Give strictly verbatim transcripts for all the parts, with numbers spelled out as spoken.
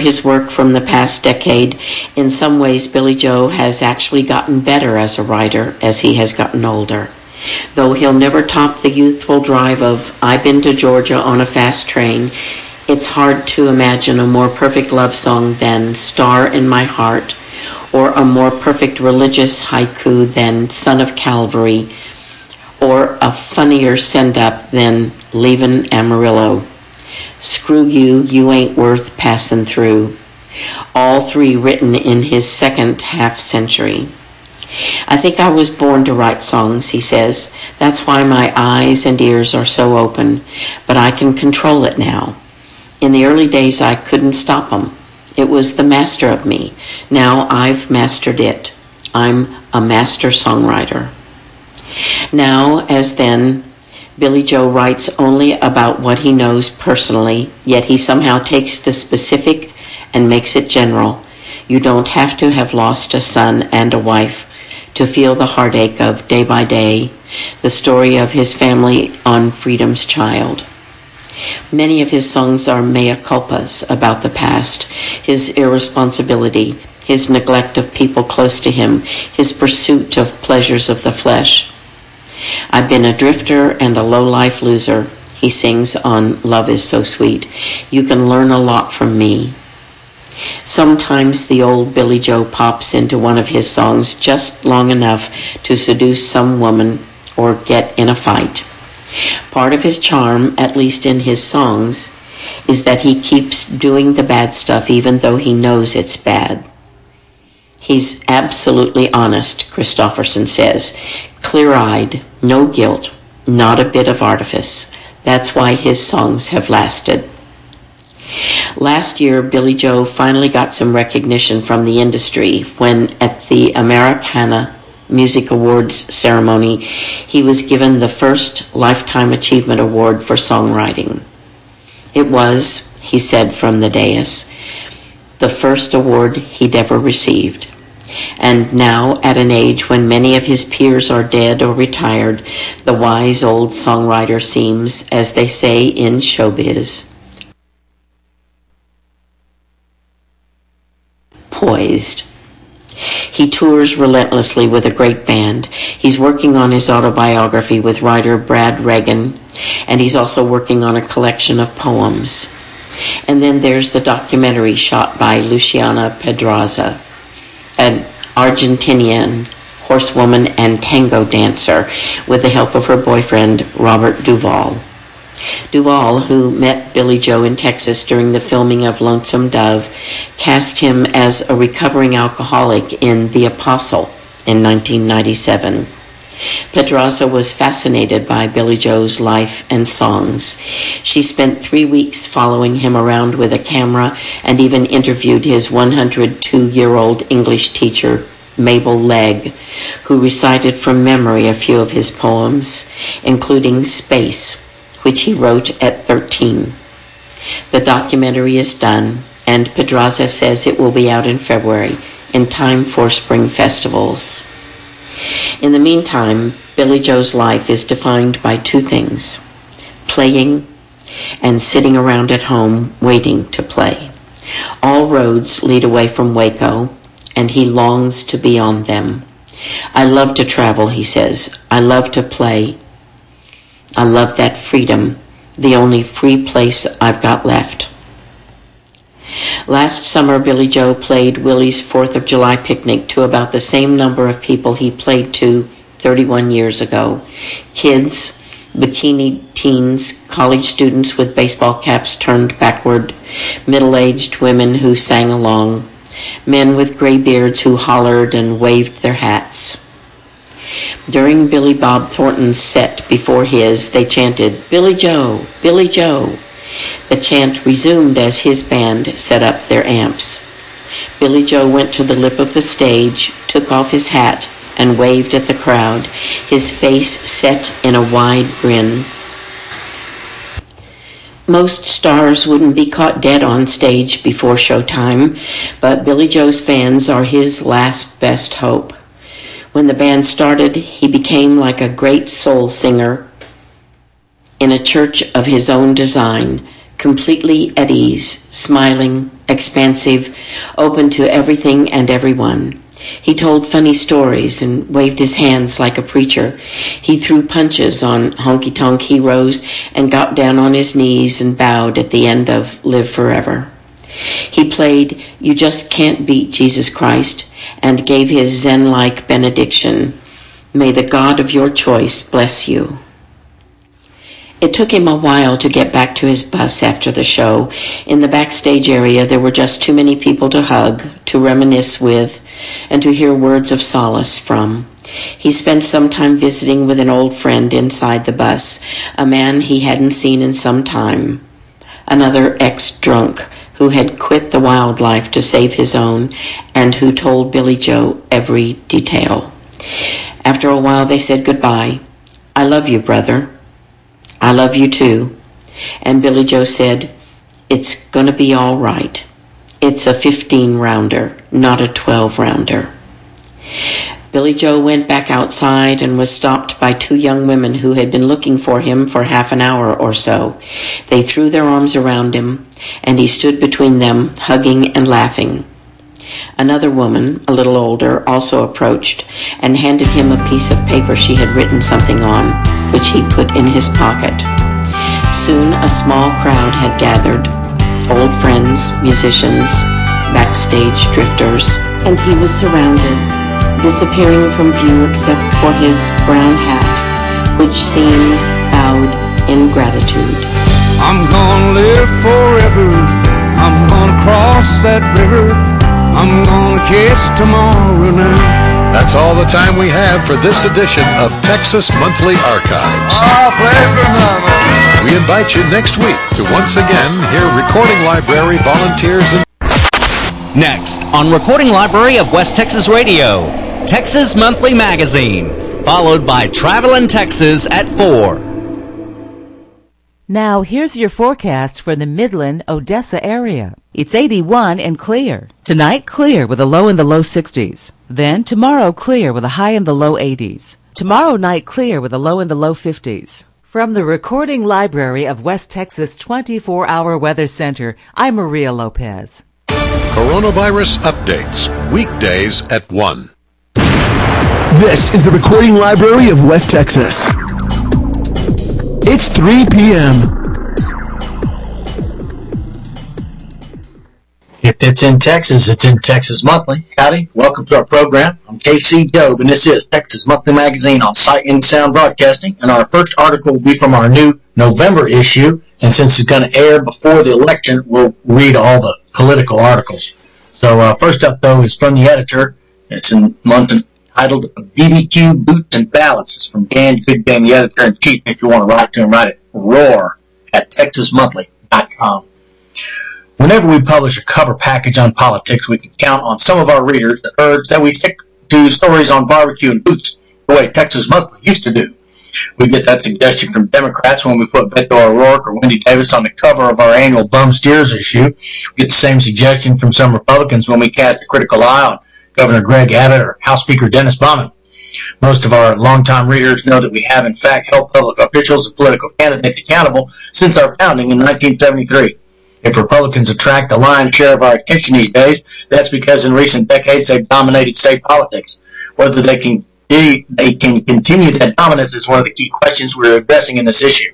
his work from the past decade, in some ways Billy Joe has actually gotten better as a writer as he has gotten older. Though he'll never top the youthful drive of I've Been to Georgia on a Fast Train, it's hard to imagine a more perfect love song than Star in My Heart, or a more perfect religious haiku than Son of Calvary, or a funnier send-up than Leavin' Amarillo. Screw You, You Ain't Worth Passin' Through. All three written in his second half-century. I think I was born to write songs, he says. That's why my eyes and ears are so open, but I can control it now. In the early days, I couldn't stop them. It was the master of me. Now I've mastered it. I'm a master songwriter. Now, as then, Billy Joe writes only about what he knows personally, yet he somehow takes the specific and makes it general. You don't have to have lost a son and a wife to feel the heartache of Day by Day, the story of his family on Freedom's Child. Many of his songs are mea culpas about the past, his irresponsibility, his neglect of people close to him, his pursuit of pleasures of the flesh. I've been a drifter and a low-life loser, he sings on Love Is So Sweet. You can learn a lot from me. Sometimes the old Billy Joe pops into one of his songs just long enough to seduce some woman or get in a fight. Part of his charm, at least in his songs, is that he keeps doing the bad stuff even though he knows it's bad. He's absolutely honest, Christofferson says. Clear-eyed, no guilt, not a bit of artifice. That's why his songs have lasted. Last year, Billy Joe finally got some recognition from the industry when, at the Americana Music Awards ceremony, he was given the first Lifetime Achievement Award for songwriting. It was, he said from the dais, the first award he'd ever received. And now, at an age when many of his peers are dead or retired, the wise old songwriter seems, as they say in showbiz, poised. He tours relentlessly with a great band. He's working on his autobiography with writer Brad Regan, and he's also working on a collection of poems. And then there's the documentary shot by Luciana Pedraza, an Argentinian horsewoman and tango dancer, with the help of her boyfriend Robert Duvall. Duvall, who met Billy Joe in Texas during the filming of Lonesome Dove, cast him as a recovering alcoholic in The Apostle in nineteen ninety-seven. Pedraza was fascinated by Billy Joe's life and songs. She spent three weeks following him around with a camera and even interviewed his one hundred two-year-old English teacher, Mabel Legg, who recited from memory a few of his poems, including Space, which he wrote at thirteen. The documentary is done, and Pedraza says it will be out in February, in time for spring festivals. In the meantime, Billy Joe's life is defined by two things: playing and sitting around at home waiting to play. All roads lead away from Waco, and he longs to be on them. I love to travel, he says. I love to play. I love that freedom, the only free place I've got left. Last summer, Billy Joe played Willie's fourth of July picnic to about the same number of people he played to thirty-one years ago. Kids, bikini teens, college students with baseball caps turned backward, middle-aged women who sang along, men with gray beards who hollered and waved their hats. During Billy Bob Thornton's set before his, they chanted, "Billy Joe, Billy Joe." The chant resumed as his band set up their amps. Billy Joe went to the lip of the stage, took off his hat, and waved at the crowd, his face set in a wide grin. Most stars wouldn't be caught dead on stage before showtime, but Billy Joe's fans are his last best hope. When the band started, he became like a great soul singer in a church of his own design, completely at ease, smiling, expansive, open to everything and everyone. He told funny stories and waved his hands like a preacher. He threw punches on honky-tonk heroes and got down on his knees and bowed at the end of Live Forever. He played You Just Can't Beat Jesus Christ and gave his Zen-like benediction, May the God of your choice bless you. It took him a while to get back to his bus after the show. In the backstage area, there were just too many people to hug, to reminisce with, and to hear words of solace from. He spent some time visiting with an old friend inside the bus, a man he hadn't seen in some time, another ex-drunk who had quit the wildlife to save his own and who told Billy Joe every detail. After a while, they said goodbye. I love you, brother. I love you too. And Billy Joe said, it's going to be all right. It's a fifteen-rounder, not a twelve-rounder. Billy Joe went back outside and was stopped by two young women who had been looking for him for half an hour or so. They threw their arms around him, and he stood between them, hugging and laughing. Another woman, a little older, also approached and handed him a piece of paper she had written something on, which he put in his pocket. Soon a small crowd had gathered, old friends, musicians, backstage drifters, and he was surrounded, disappearing from view except for his brown hat, which seemed bowed in gratitude. I'm gonna live forever, I'm gonna cross that river, I'm gonna kiss tomorrow now. That's all the time we have for this edition of Texas Monthly Archives. I'll play for mama. We invite you next week to once again hear Recording Library volunteers and... Next on Recording Library of West Texas Radio, Texas Monthly Magazine, followed by Travelin' Texas at four. Now, here's your forecast for the Midland, Odessa area. It's eighty-one and clear. Tonight, clear with a low in the low sixties. Then, tomorrow, clear with a high in the low eighties. Tomorrow night, clear with a low in the low fifties. From the Recording Library of West Texas twenty-four hour Weather Center, I'm Maria Lopez. Coronavirus updates, weekdays at one. This is the Recording Library of West Texas. It's three p.m. If it's in Texas, it's in Texas Monthly. Howdy, welcome to our program. I'm K C Job, and this is Texas Monthly Magazine on Sight and Sound Broadcasting. And our first article will be from our new November issue. And since it's going to air before the election, we'll read all the political articles. So uh, first up, though, is from the editor. It's in London, titled B B Q Boots and Ballots. It's from Dan Goodgame, the editor-in-chief. If you want to write to him, write it roar at texas monthly dot com. Whenever we publish a cover package on politics, we can count on some of our readers that urge that we stick to stories on barbecue and boots the way Texas Monthly used to do. We get that suggestion from Democrats when we put Beto O'Rourke or Wendy Davis on the cover of our annual Bum Steers issue. We get the same suggestion from some Republicans when we cast a critical eye on Governor Greg Abbott or House Speaker Dennis Baumann. Most of our longtime readers know that we have, in fact, held public officials and political candidates accountable since our founding in nineteen seventy-three. If Republicans attract the lion's share of our attention these days, that's because in recent decades they've dominated state politics. Whether they can they can continue that dominance is one of the key questions we're addressing in this issue.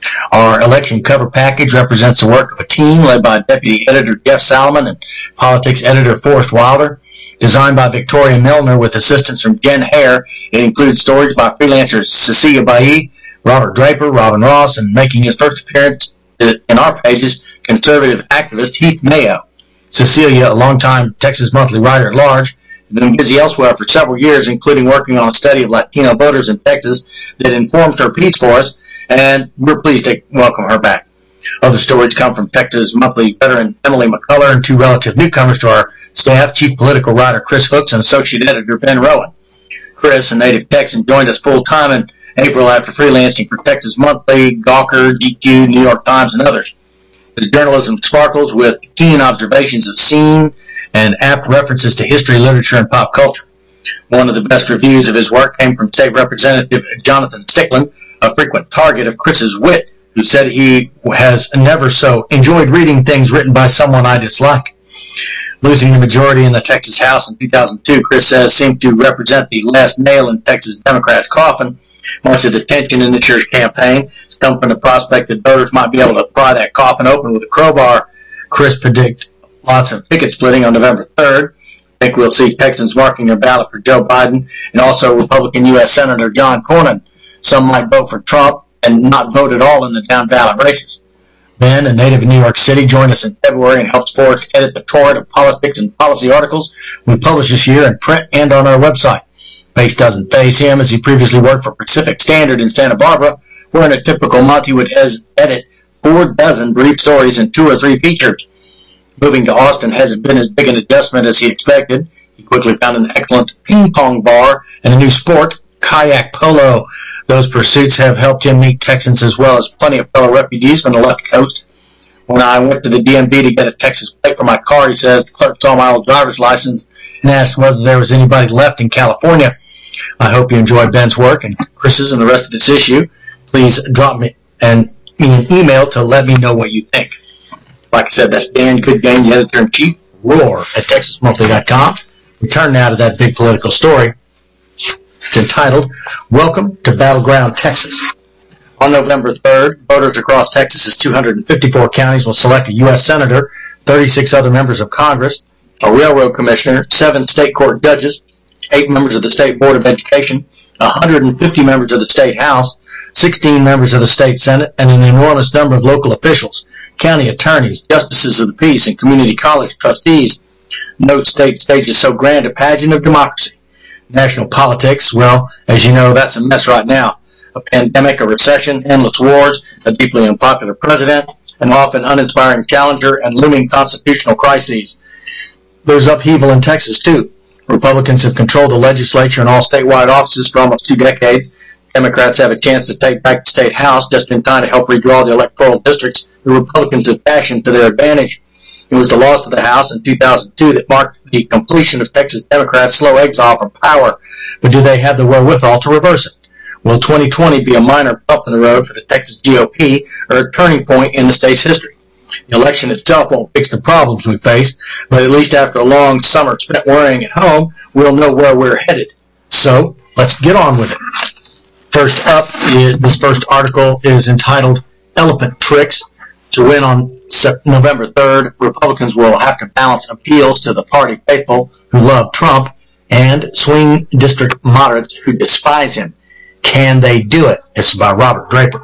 Our election cover package represents the work of a team led by Deputy Editor Jeff Salomon and Politics Editor Forrest Wilder. Designed by Victoria Milner with assistance from Jen Hare, it includes stories by freelancers Cecilia Bailly, Robert Draper, Robin Ross, and making his first appearance in our pages, conservative activist Heath Mayo. Cecilia, a longtime Texas Monthly writer at large, has been busy elsewhere for several years, including working on a study of Latino voters in Texas that informs her piece for us, and we're pleased to welcome her back. Other stories come from Texas Monthly veteran Emily McCullough and two relative newcomers to our staff, Chief Political Writer Chris Hooks and Associate Editor Ben Rowan. Chris, a native Texan, joined us full-time in April after freelancing for Texas Monthly, Gawker, G Q, New York Times, and others. His journalism sparkles with keen observations of scene and apt references to history, literature, and pop culture. One of the best reviews of his work came from State Representative Jonathan Stickland, a frequent target of Chris's wit, who who said he has never so enjoyed reading things written by someone I dislike. Losing the majority in the Texas House in two thousand two, Chris says, seemed to represent the last nail in Texas Democrats' coffin. Much of the tension in the church campaign has come from the prospect that voters might be able to pry that coffin open with a crowbar. Chris predicts lots of ticket splitting on November third. I think we'll see Texans marking their ballot for Joe Biden and also Republican U S Senator John Cornyn. Some might vote for Trump and not vote at all in the down-ballot races. Ben, a native of New York City, joined us in February and helps Forrest edit the torrent of politics and policy articles we publish this year in print and on our website. Pace doesn't faze him, as he previously worked for Pacific Standard in Santa Barbara, where in a typical month he would edit four dozen brief stories and two or three features. Moving to Austin hasn't been as big an adjustment as he expected. He quickly found an excellent ping-pong bar and a new sport, kayak polo. Those pursuits have helped him meet Texans as well as plenty of fellow refugees from the left coast. When I went to the D M V to get a Texas plate for my car, he says, the clerk saw my old driver's license and asked whether there was anybody left in California. I hope you enjoy Ben's work and Chris's and the rest of this issue. Please drop me an, me an email to let me know what you think. Like I said, that's Dan Goodgame, the editor-in-chief, Roar at Texas Monthly dot com. We turn now to that big political story. It's entitled, Welcome to Battleground Texas. On November third, voters across Texas's two hundred fifty-four counties will select a U S Senator, thirty-six other members of Congress, a railroad commissioner, seven state court judges, eight members of the State Board of Education, one hundred fifty members of the State House, sixteen members of the State Senate, and an enormous number of local officials, county attorneys, justices of the peace, and community college trustees. No state stages so grand a pageant of democracy. National politics, well, as you know, that's a mess right now. A pandemic, a recession, endless wars, a deeply unpopular president, an often uninspiring challenger, and looming constitutional crises. There's upheaval in Texas, too. Republicans have controlled the legislature and all statewide offices for almost two decades. Democrats have a chance to take back the state house just in time to help redraw the electoral districts the Republicans have fashioned to their advantage. It was the loss of the House in two thousand two that marked the completion of Texas Democrats' slow exile from power. But do they have the wherewithal to reverse it? Will twenty twenty be a minor bump in the road for the Texas G O P or a turning point in the state's history? The election itself won't fix the problems we face, but at least after a long summer spent worrying at home, we'll know where we're headed. So, let's get on with it. First up, this first article is entitled Elephant Tricks. To win on November third, Republicans will have to balance appeals to the party faithful who love Trump and swing district moderates who despise him. Can they do it? This is by Robert Draper.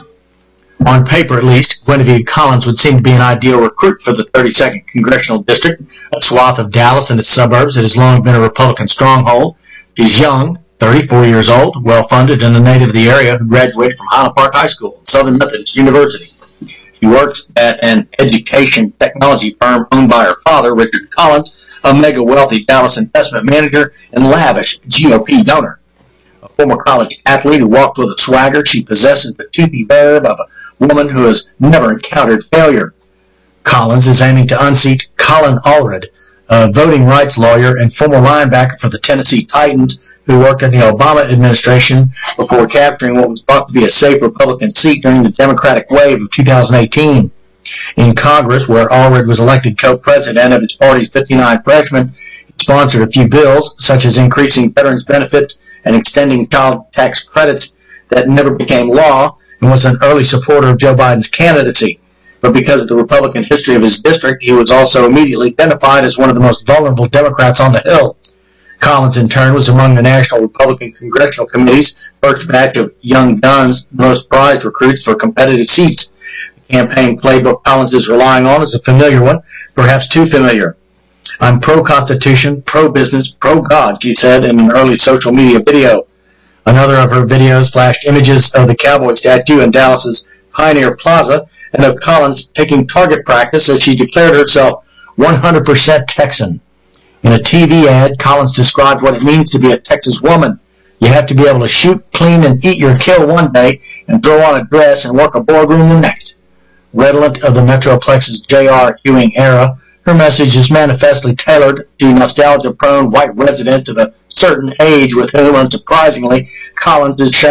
On paper, at least, Guinevere Collins would seem to be an ideal recruit for the thirty-second Congressional District, a swath of Dallas and its suburbs that has long been a Republican stronghold. She's young, thirty-four years old, well-funded, and a native of the area who graduated from Highland Park High School and Southern Methodist University. She works at an education technology firm owned by her father, Richard Collins, a mega-wealthy Dallas investment manager and lavish G O P donor. A former college athlete who walked with a swagger, she possesses the toothy verve of a woman who has never encountered failure. Collins is aiming to unseat Colin Allred, a voting rights lawyer and former linebacker for the Tennessee Titans, who worked in the Obama administration before capturing what was thought to be a safe Republican seat during the Democratic wave of two thousand eighteen. In Congress, where Allred was elected co-president of his party's fifty-nine freshmen, he sponsored a few bills, such as increasing veterans' benefits and extending child tax credits that never became law, and was an early supporter of Joe Biden's candidacy. But because of the Republican history of his district, he was also immediately identified as one of the most vulnerable Democrats on the Hill. Collins, in turn, was among the National Republican Congressional Committee's first batch of young guns, the most prized recruits for competitive seats. The campaign playbook Collins is relying on is a familiar one, perhaps too familiar. I'm pro-Constitution, pro-business, pro-God, she said in an early social media video. Another of her videos flashed images of the cowboy statue in Dallas's Pioneer Plaza and of Collins taking target practice as she declared herself one hundred percent Texan. In a T V ad, Collins described what it means to be a Texas woman. You have to be able to shoot, clean, and eat your kill one day and throw on a dress and work a boardroom the next. Redolent of the Metroplex's J R Ewing era, her message is manifestly tailored to nostalgia-prone white residents of a certain age with whom, unsurprisingly, Collins has shown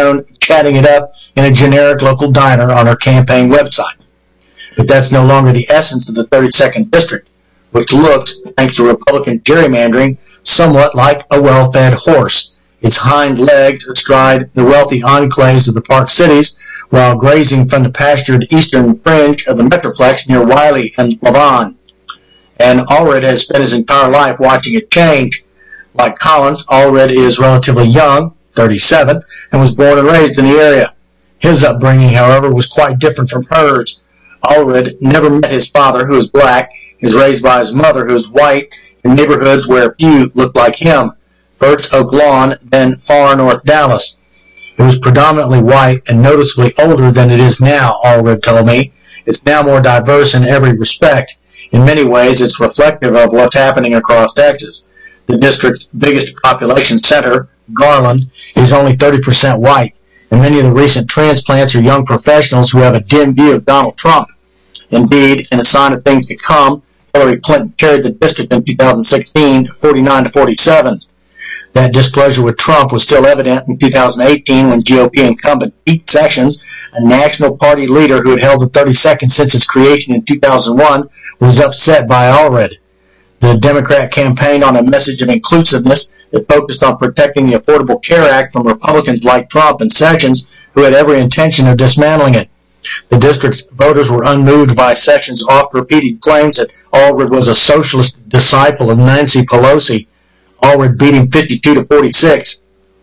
chatting it up in a generic local diner on her campaign website. But that's no longer the essence of the thirty-second District, which looks, thanks to Republican gerrymandering, somewhat like a well-fed horse, its hind legs astride the wealthy enclaves of the Park Cities, while grazing from the pastured eastern fringe of the Metroplex near Wiley and Lavon. And Allred has spent his entire life watching it change. Like Collins, Allred is relatively young, thirty-seven, and was born and raised in the area. His upbringing, however, was quite different from hers. Allred never met his father, who was black. He was raised by his mother, who was white, in neighborhoods where few looked like him. First Oak Lawn, then far north Dallas. It was predominantly white and noticeably older than it is now, Allred told me. It's now more diverse in every respect. In many ways, it's reflective of what's happening across Texas. The district's biggest population center, Garland, is only thirty percent white, and many of the recent transplants are young professionals who have a dim view of Donald Trump. Indeed, in a sign of things to come, Hillary Clinton carried the district in two thousand sixteen, forty-nine to forty-seven. That displeasure with Trump was still evident in two thousand eighteen when G O P incumbent Pete Sessions, a National Party leader who had held the thirty-second since its creation in two thousand one, was upset by Allred. The Democrat campaigned on a message of inclusiveness that focused on protecting the Affordable Care Act from Republicans like Trump and Sessions, who had every intention of dismantling it. The district's voters were unmoved by Sessions' oft-repeated claims that Allred was a socialist disciple of Nancy Pelosi. Allred beating fifty-two to forty-six.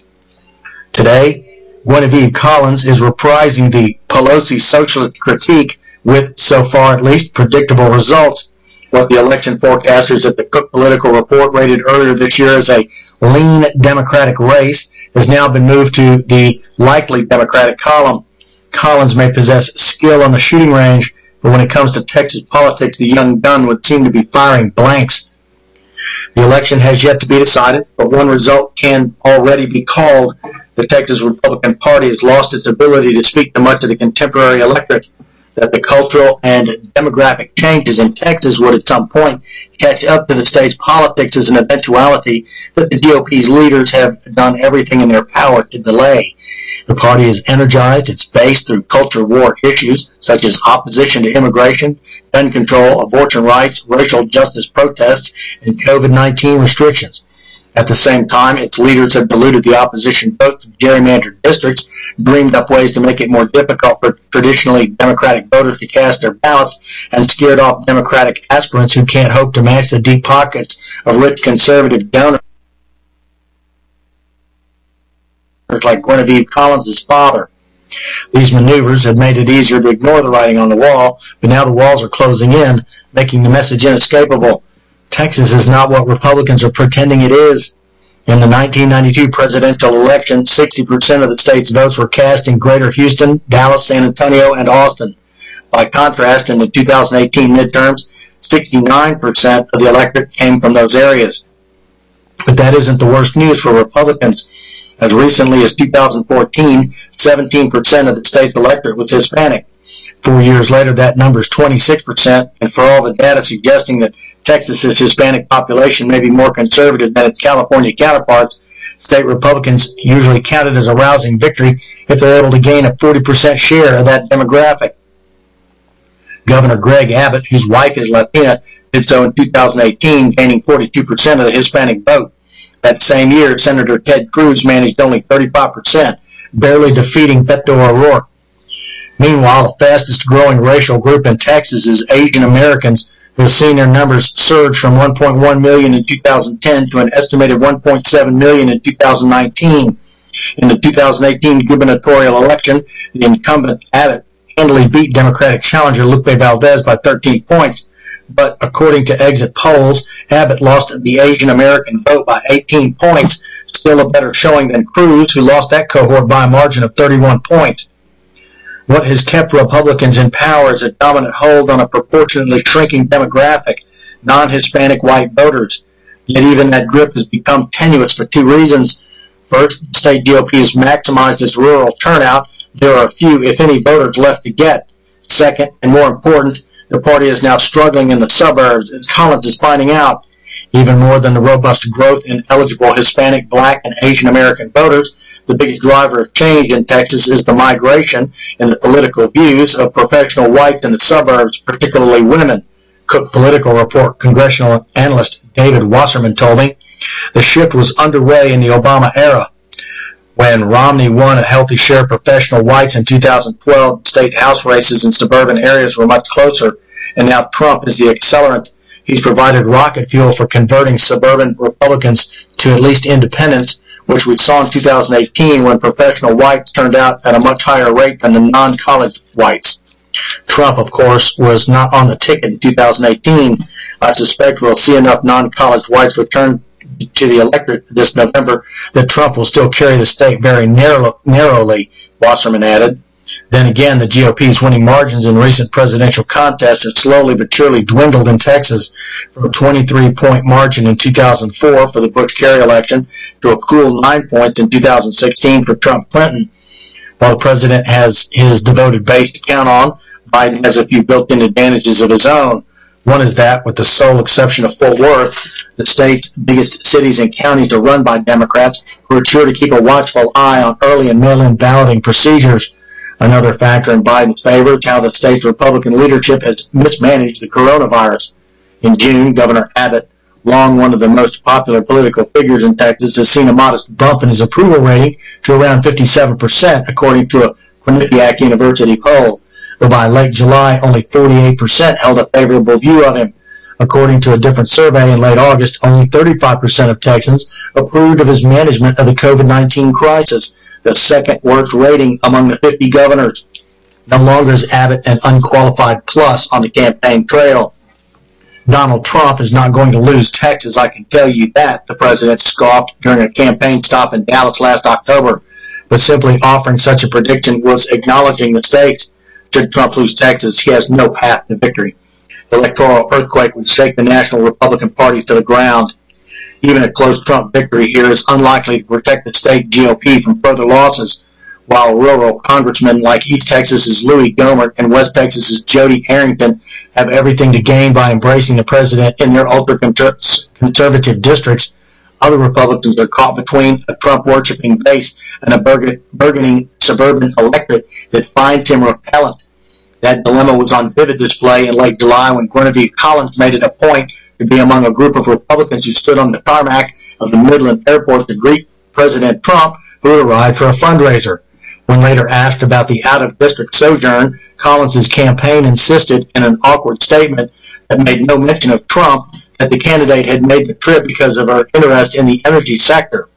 Today, Genevieve Collins is reprising the Pelosi socialist critique with, so far at least, predictable results. What the election forecasters at the Cook Political Report rated earlier this year as a lean Democratic race has now been moved to the likely Democratic column. Collins may possess skill on the shooting range, but when it comes to Texas politics, the young gun would seem to be firing blanks. The election has yet to be decided, but one result can already be called. The Texas Republican Party has lost its ability to speak to much of the contemporary electorate. That the cultural and demographic changes in Texas would at some point catch up to the state's politics is an eventuality that the G O P's leaders have done everything in their power to delay. The party has energized its base through culture war issues such as opposition to immigration, gun control, abortion rights, racial justice protests, and COVID nineteen restrictions. At the same time, its leaders have diluted the opposition vote to gerrymandered districts, dreamed up ways to make it more difficult for traditionally Democratic voters to cast their ballots, and scared off Democratic aspirants who can't hope to match the deep pockets of rich conservative donors like Genevieve Collins' father. These maneuvers have made it easier to ignore the writing on the wall, but now the walls are closing in, making the message inescapable. Texas is not what Republicans are pretending it is. In the nineteen ninety-two presidential election, sixty percent of the state's votes were cast in Greater Houston, Dallas, San Antonio, and Austin. By contrast, in the two thousand eighteen midterms, sixty-nine percent of the electorate came from those areas. But that isn't the worst news for Republicans. As recently as two thousand fourteen, seventeen percent of the state's electorate was Hispanic. Four years later, that number is twenty-six percent, and for all the data suggesting that Texas's Hispanic population may be more conservative than its California counterparts, state Republicans usually count it as a rousing victory if they're able to gain a forty percent share of that demographic. Governor Greg Abbott, whose wife is Latina, did so in two thousand eighteen, gaining forty-two percent of the Hispanic vote. That same year, Senator Ted Cruz managed only thirty-five percent, barely defeating Beto O'Rourke. Meanwhile, the fastest growing racial group in Texas is Asian Americans, who have seen their numbers surge from one point one million in two thousand ten to an estimated one point seven million in two thousand nineteen. In the two thousand eighteen gubernatorial election, the incumbent Abbott handily beat Democratic challenger Lupe Valdez by thirteen points, but according to exit polls, Abbott lost the Asian American vote by eighteen points, still a better showing than Cruz, who lost that cohort by a margin of thirty-one points. What has kept Republicans in power is a dominant hold on a proportionately shrinking demographic, non-Hispanic white voters. Yet even that grip has become tenuous for two reasons. First, the state G O P has maximized its rural turnout. There are few, if any, voters left to get. Second, and more important, the party is now struggling in the suburbs, as Collins is finding out. Even more than the robust growth in eligible Hispanic, Black, and Asian American voters, the biggest driver of change in Texas is the migration in the political views of professional whites in the suburbs, particularly women. Cook Political Report congressional analyst David Wasserman told me the shift was underway in the Obama era. When Romney won a healthy share of professional whites in two thousand twelve, state house races in suburban areas were much closer, and now Trump is the accelerant. He's provided rocket fuel for converting suburban Republicans to at least independents, which we saw in two thousand eighteen when professional whites turned out at a much higher rate than the non-college whites. Trump, of course, was not on the ticket in two thousand eighteen. I suspect we'll see enough non-college whites return to the electorate this November that Trump will still carry the state very narrow, narrowly, Wasserman added. Then again, the G O P's winning margins in recent presidential contests have slowly but surely dwindled in Texas from a twenty-three point margin in two thousand four for the Bush-Kerry election to a cool nine points in two thousand sixteen for Trump-Clinton. While the president has his devoted base to count on, Biden has a few built-in advantages of his own. One is that, with the sole exception of Fort Worth, the state's biggest cities and counties are run by Democrats who are sure to keep a watchful eye on early and mail-in balloting procedures. Another factor in Biden's favor is how the state's Republican leadership has mismanaged the coronavirus. In June, Governor Abbott, long one of the most popular political figures in Texas, has seen a modest bump in his approval rating to around fifty-seven percent, according to a Quinnipiac University poll. But by late July, only forty-eight percent held a favorable view of him. According to a different survey in late August, only thirty-five percent of Texans approved of his management of the COVID nineteen crisis, the second worst rating among the fifty governors. No longer is Abbott an unqualified plus on the campaign trail. Donald Trump is not going to lose Texas, I can tell you that, the president scoffed during a campaign stop in Dallas last October. But simply offering such a prediction was acknowledging the stakes. Should Trump lose Texas, he has no path to victory. The electoral earthquake would shake the National Republican Party to the ground. Even a close Trump victory here is unlikely to protect the state G O P from further losses, while rural congressmen like East Texas's Louis Gohmert and West Texas's Jody Arrington have everything to gain by embracing the president in their ultra-conservative districts. Other Republicans are caught between a Trump-worshipping base and a burgeoning suburban electorate that finds him repellent. That dilemma was on vivid display in late July when Genevieve Collins made it a point to be among a group of Republicans who stood on the tarmac of the Midland Airport to greet President Trump, who arrived for a fundraiser. When later asked about the out-of-district sojourn, Collins' campaign insisted in an awkward statement that made no mention of Trump that the candidate had made the trip because of her interest in the energy sector.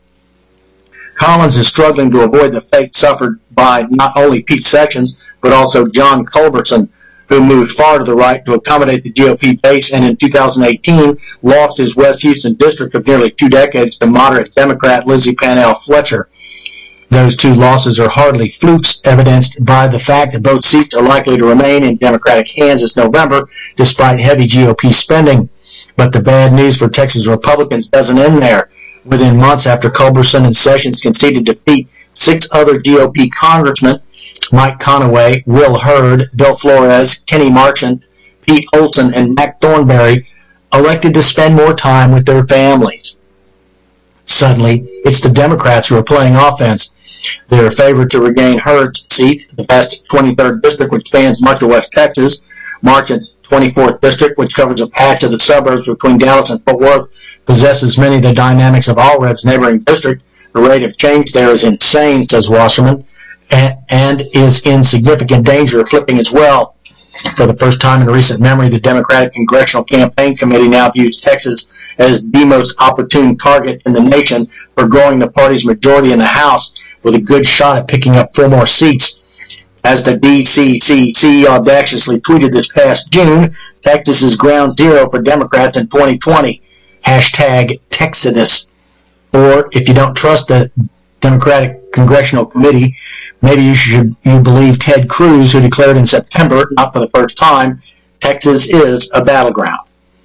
Collins is struggling to avoid the fate suffered by not only Pete Sessions, but also John Culberson, who moved far to the right to accommodate the G O P base and in two thousand eighteen lost his West Houston district of nearly two decades to moderate Democrat Lizzie Panell Fletcher. Those two losses are hardly flukes, evidenced by the fact that both seats are likely to remain in Democratic hands this November, despite heavy G O P spending. But the bad news for Texas Republicans doesn't end there. Within months after Culberson and Sessions conceded defeat, six other G O P congressmen, Mike Conaway, Will Hurd, Bill Flores, Kenny Marchant, Pete Olson, and Mac Thornberry, elected to spend more time with their families. Suddenly, it's the Democrats who are playing offense. They're favored to regain Hurd's seat, the vast twenty-third district, which spans much of West Texas. Marchant's twenty-fourth district, which covers a patch of the suburbs between Dallas and Fort Worth, possesses many of the dynamics of Allred's neighboring district. The rate of change there is insane, says Wasserman, and, and is in significant danger of flipping as well. For the first time in recent memory, the Democratic Congressional Campaign Committee now views Texas as the most opportune target in the nation for growing the party's majority in the House, with a good shot at picking up four more seats. As the D C C C audaciously tweeted this past June, Texas is ground zero for Democrats in twenty twenty. Hashtag Texodus. Or, if you don't trust the Democratic Congressional Committee, maybe you should you believe Ted Cruz, who declared in September, not for the first time, Texas is a battleground.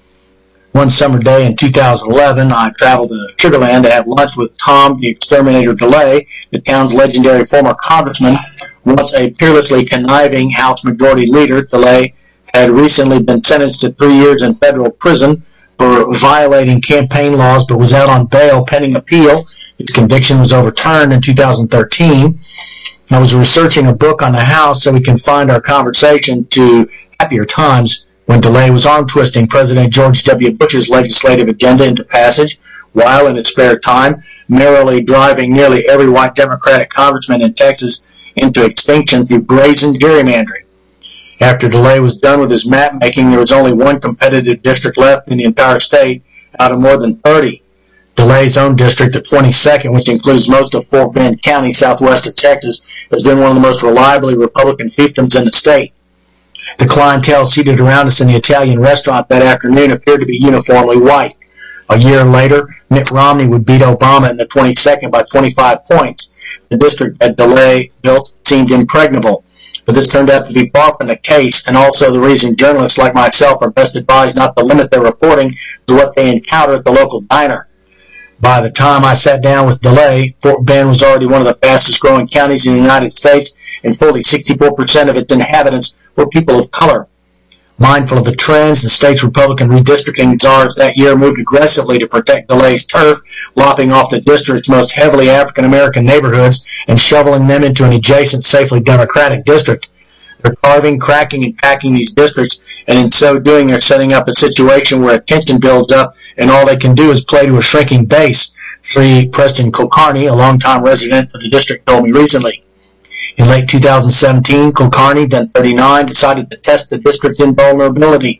One summer day in two thousand eleven, I traveled to Sugar Land to have lunch with Tom the Exterminator DeLay, the town's legendary former congressman. Once a peerlessly conniving House Majority Leader, DeLay had recently been sentenced to three years in federal prison for violating campaign laws, but was out on bail pending appeal His conviction was overturned in two thousand thirteen. I was researching a book on the House so we can find our conversation to happier times when DeLay was arm-twisting President George W. Bush's legislative agenda into passage, while in his spare time merrily driving nearly every white Democratic congressman in Texas into extinction through brazen gerrymandering. After DeLay was done with his map-making, there was only one competitive district left in the entire state out of more than thirty. DeLay's own district, the twenty-second, which includes most of Fort Bend County, southwest of Texas, has been one of the most reliably Republican fiefdoms in the state. The clientele seated around us in the Italian restaurant that afternoon appeared to be uniformly white. A year later, Mitt Romney would beat Obama in the twenty-second by twenty-five points. The district that DeLay built seemed impregnable, but this turned out to be far from the case, and also the reason journalists like myself are best advised not to limit their reporting to what they encounter at the local diner. By the time I sat down with DeLay, Fort Bend was already one of the fastest-growing counties in the United States, and fully sixty-four percent of its inhabitants were people of color. Mindful of the trends, the state's Republican redistricting czars that year moved aggressively to protect DeLay's turf, lopping off the district's most heavily African-American neighborhoods and shoveling them into an adjacent, safely Democratic district. They're carving, cracking, and packing these districts, and in so doing, they're setting up a situation where attention builds up, and all they can do is play to a shrinking base. Sri Preston Kulkarni, a longtime resident of the district, told me recently. In late two thousand seventeen, Kulkarni, then thirty-nine, decided to test the district's invulnerability.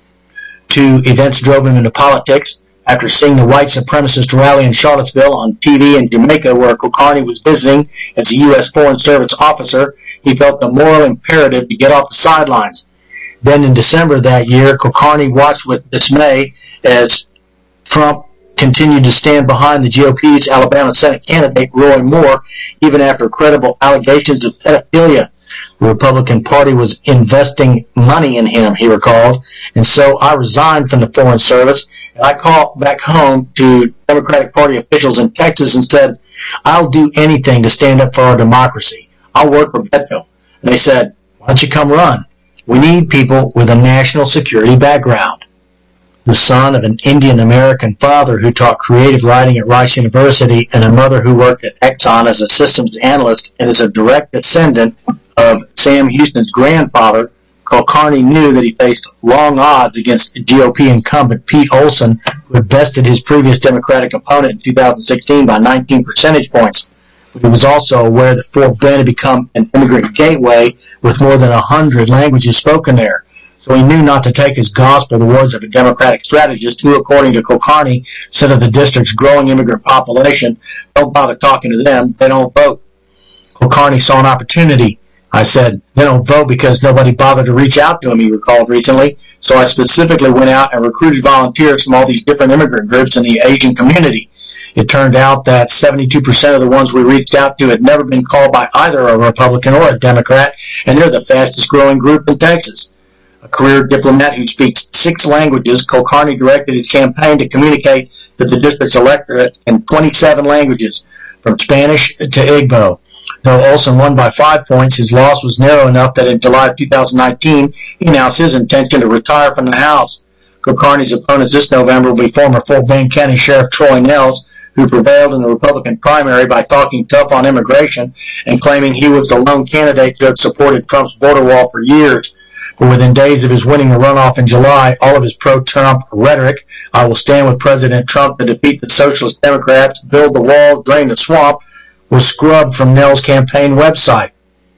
Two events drove him into politics. After seeing the white supremacist rally in Charlottesville on T V in Jamaica, where Kulkarni was visiting as a U S Foreign Service officer, he felt the moral imperative to get off the sidelines. Then in December that year, Kulkarni watched with dismay as Trump continued to stand behind the G O P's Alabama Senate candidate, Roy Moore, even after credible allegations of pedophilia. The Republican Party was investing money in him, he recalled, and so I resigned from the Foreign Service, and I called back home to Democratic Party officials in Texas and said, I'll do anything to stand up for our democracy. I'll work for Beto. And they said, why don't you come run? We need people with a national security background. The son of an Indian-American father who taught creative writing at Rice University and a mother who worked at Exxon as a systems analyst and is a direct descendant of Sam Houston's grandfather, Kulkarni knew that he faced long odds against G O P incumbent Pete Olson, who had bested his previous Democratic opponent in two thousand sixteen by nineteen percentage points. But he was also aware that Fort Bend had become an immigrant gateway with more than a hundred languages spoken there. So he knew not to take as gospel the words of a Democratic strategist who, according to Kulkarni, said of the district's growing immigrant population, don't bother talking to them, they don't vote. Kulkarni saw an opportunity. I said, they don't vote because nobody bothered to reach out to him, he recalled recently. So I specifically went out and recruited volunteers from all these different immigrant groups in the Asian community. It turned out that seventy-two percent of the ones we reached out to had never been called by either a Republican or a Democrat, and they're the fastest growing group in Texas. A career diplomat who speaks six languages, Kulkarni directed his campaign to communicate to the district's electorate in twenty-seven languages, from Spanish to Igbo. Though Olson won by five points, his loss was narrow enough that in July of two thousand nineteen, he announced his intention to retire from the House. Kulkarni's opponents this November will be former Fort Bend County Sheriff Troy Nehls, who prevailed in the Republican primary by talking tough on immigration and claiming he was the lone candidate who had supported Trump's border wall for years. But within days of his winning the runoff in July, all of his pro-Trump rhetoric, I will stand with President Trump to defeat the Socialist Democrats, build the wall, drain the swamp, was scrubbed from Nell's campaign website.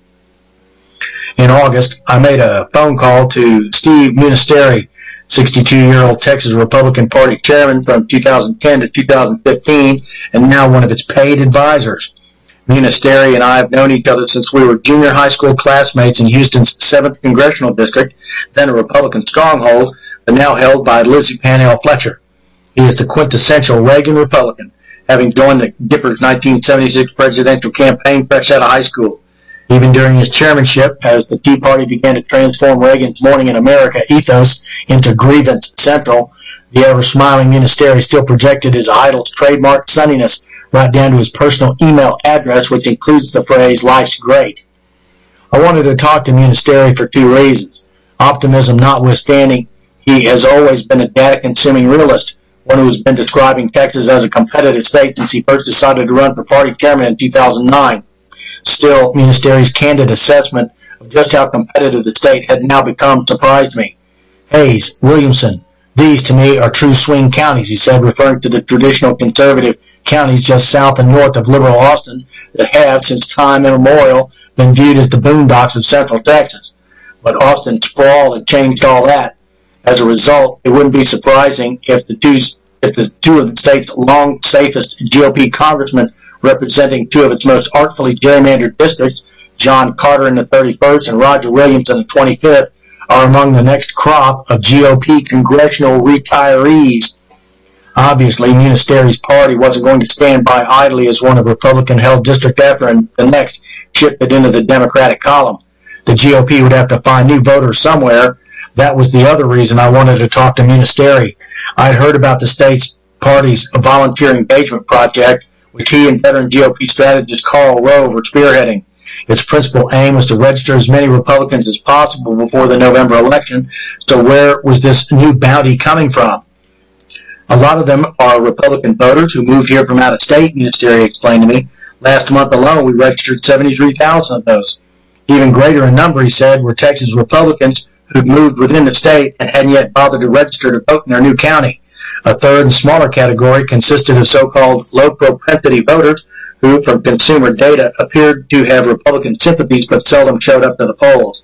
In August, I made a phone call to Steve Munisteri, sixty-two-year-old Texas Republican Party chairman from two thousand ten to two thousand fifteen, and now one of its paid advisors. Munisteri and I have known each other since we were junior high school classmates in Houston's seventh Congressional District, then a Republican stronghold, but now held by Lizzie Panell Fletcher. He is the quintessential Reagan Republican, having joined the Gipper's nineteen seventy-six presidential campaign fresh out of high school. Even during his chairmanship, as the Tea Party began to transform Reagan's Morning in America ethos into Grievance Central, the ever-smiling Munisteri still projected his idol's trademark sunniness right down to his personal email address, which includes the phrase, life's great. I wanted to talk to Munisteri for two reasons. Optimism notwithstanding, he has always been a data-consuming realist, one who has been describing Texas as a competitive state since he first decided to run for party chairman in two thousand nine. Still, Ministeri's candid assessment of just how competitive the state had now become surprised me. Hays, Williamson, these to me are true swing counties, he said, referring to the traditional conservative counties just south and north of liberal Austin that have, since time immemorial, been viewed as the boondocks of central Texas. But Austin's sprawl had changed all that. As a result, it wouldn't be surprising if the two if the two of the state's long safest G O P congressmen representing two of its most artfully gerrymandered districts, John Carter in the thirty-first and Roger Williams in the twenty-fifth, are among the next crop of G O P congressional retirees. Obviously, Ministeri's party wasn't going to stand by idly as one of Republican-held district after the next shifted into the Democratic column. The G O P would have to find new voters somewhere. That was the other reason I wanted to talk to Ministeri. I'd heard about the state's party's volunteer engagement project, which he and veteran G O P strategist Karl Rove were spearheading. Its principal aim was to register as many Republicans as possible before the November election. So where was this new bounty coming from? A lot of them are Republican voters who moved here from out of state, Ministeri explained to me. Last month alone, we registered seventy-three thousand of those. Even greater in number, he said, were Texas Republicans who'd moved within the state and hadn't yet bothered to register to vote in their new county. A third and smaller category consisted of so-called low-propensity voters who, from consumer data, appeared to have Republican sympathies but seldom showed up to the polls.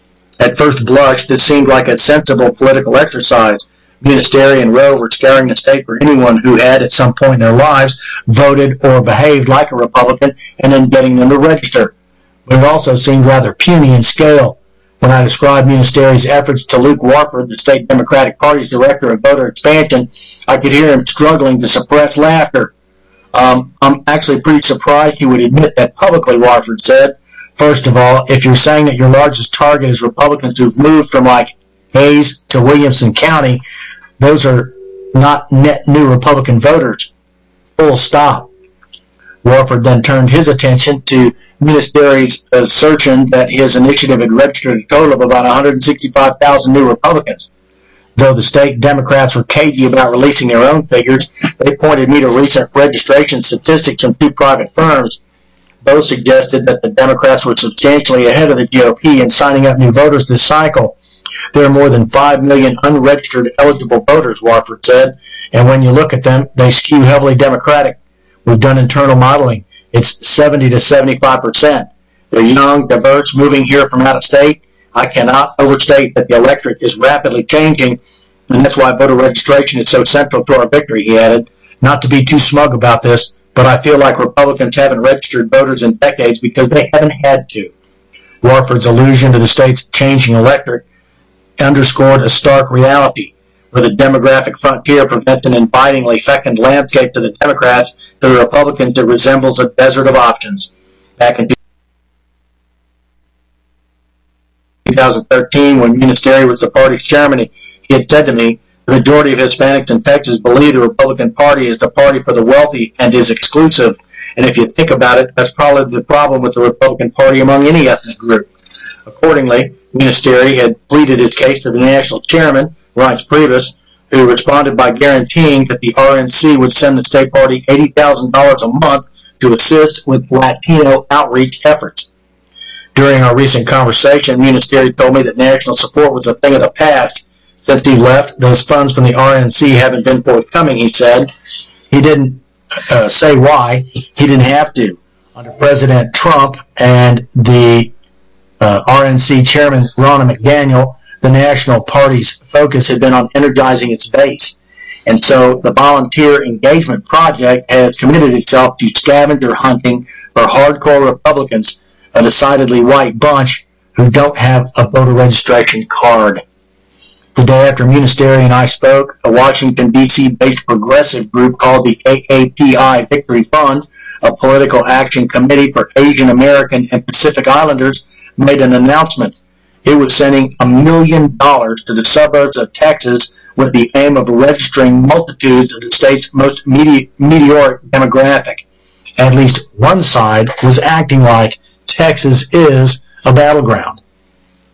At first blush, this seemed like a sensible political exercise. Ministeri and Rove were scouring the state for anyone who had, at some point in their lives, voted or behaved like a Republican and then getting them to register. But it also seemed rather puny in scale. When I described Ministeri's efforts to Luke Warford, the state Democratic Party's director of voter expansion, I could hear him struggling to suppress laughter. Um, I'm actually pretty surprised he would admit that publicly, Warford said. First of all, if you're saying that your largest target is Republicans who've moved from, like, Hays to Williamson County, those are not net new Republican voters. Full stop. Warford then turned his attention to Ministeri's assertion that his initiative had registered a total of about one hundred sixty-five thousand new Republicans. Though the state Democrats were cagey about releasing their own figures, they pointed me to recent registration statistics from two private firms. Both suggested that the Democrats were substantially ahead of the G O P in signing up new voters this cycle. There are more than five million unregistered eligible voters, Warford said, and when you look at them, they skew heavily Democratic. We've done internal modeling. It's seventy to seventy-five percent. They're young, diverse, moving here from out of state. I cannot overstate that the electorate is rapidly changing, and that's why voter registration is so central to our victory, he added. Not to be too smug about this, but I feel like Republicans haven't registered voters in decades because they haven't had to. Warford's allusion to the state's changing electorate underscored a stark reality, where the demographic frontier presents an invitingly fecund landscape to the Democrats. To the Republicans, it resembles a desert of options. Back in two thousand thirteen, when Ministeri was the party's chairman, he had said to me, the majority of Hispanics in Texas believe the Republican Party is the party for the wealthy and is exclusive. And if you think about it, that's probably the problem with the Republican Party among any ethnic group. Accordingly, Ministeri had pleaded his case to the national chairman, Reince Priebus, who responded by guaranteeing that the R N C would send the state party eighty thousand dollars a month to assist with Latino outreach efforts. During our recent conversation, Ministeri told me that national support was a thing of the past. Since he left, those funds from the R N C haven't been forthcoming, he said. He didn't uh, say why. He didn't have to. Under President Trump and the uh, R N C chairman, Ronna McDaniel, the national party's focus had been on energizing its base. And so the Volunteer Engagement Project has committed itself to scavenger hunting for hardcore Republicans, a decidedly white bunch who don't have a voter registration card. The day after Ministeri and I spoke, a Washington, D C-based progressive group called the A A P I Victory Fund, a political action committee for Asian American and Pacific Islanders, made an announcement. It was sending a million dollars to the suburbs of Texas with the aim of registering multitudes of the state's most mete- meteoric demographic. At least one side was acting like Texas is a battleground.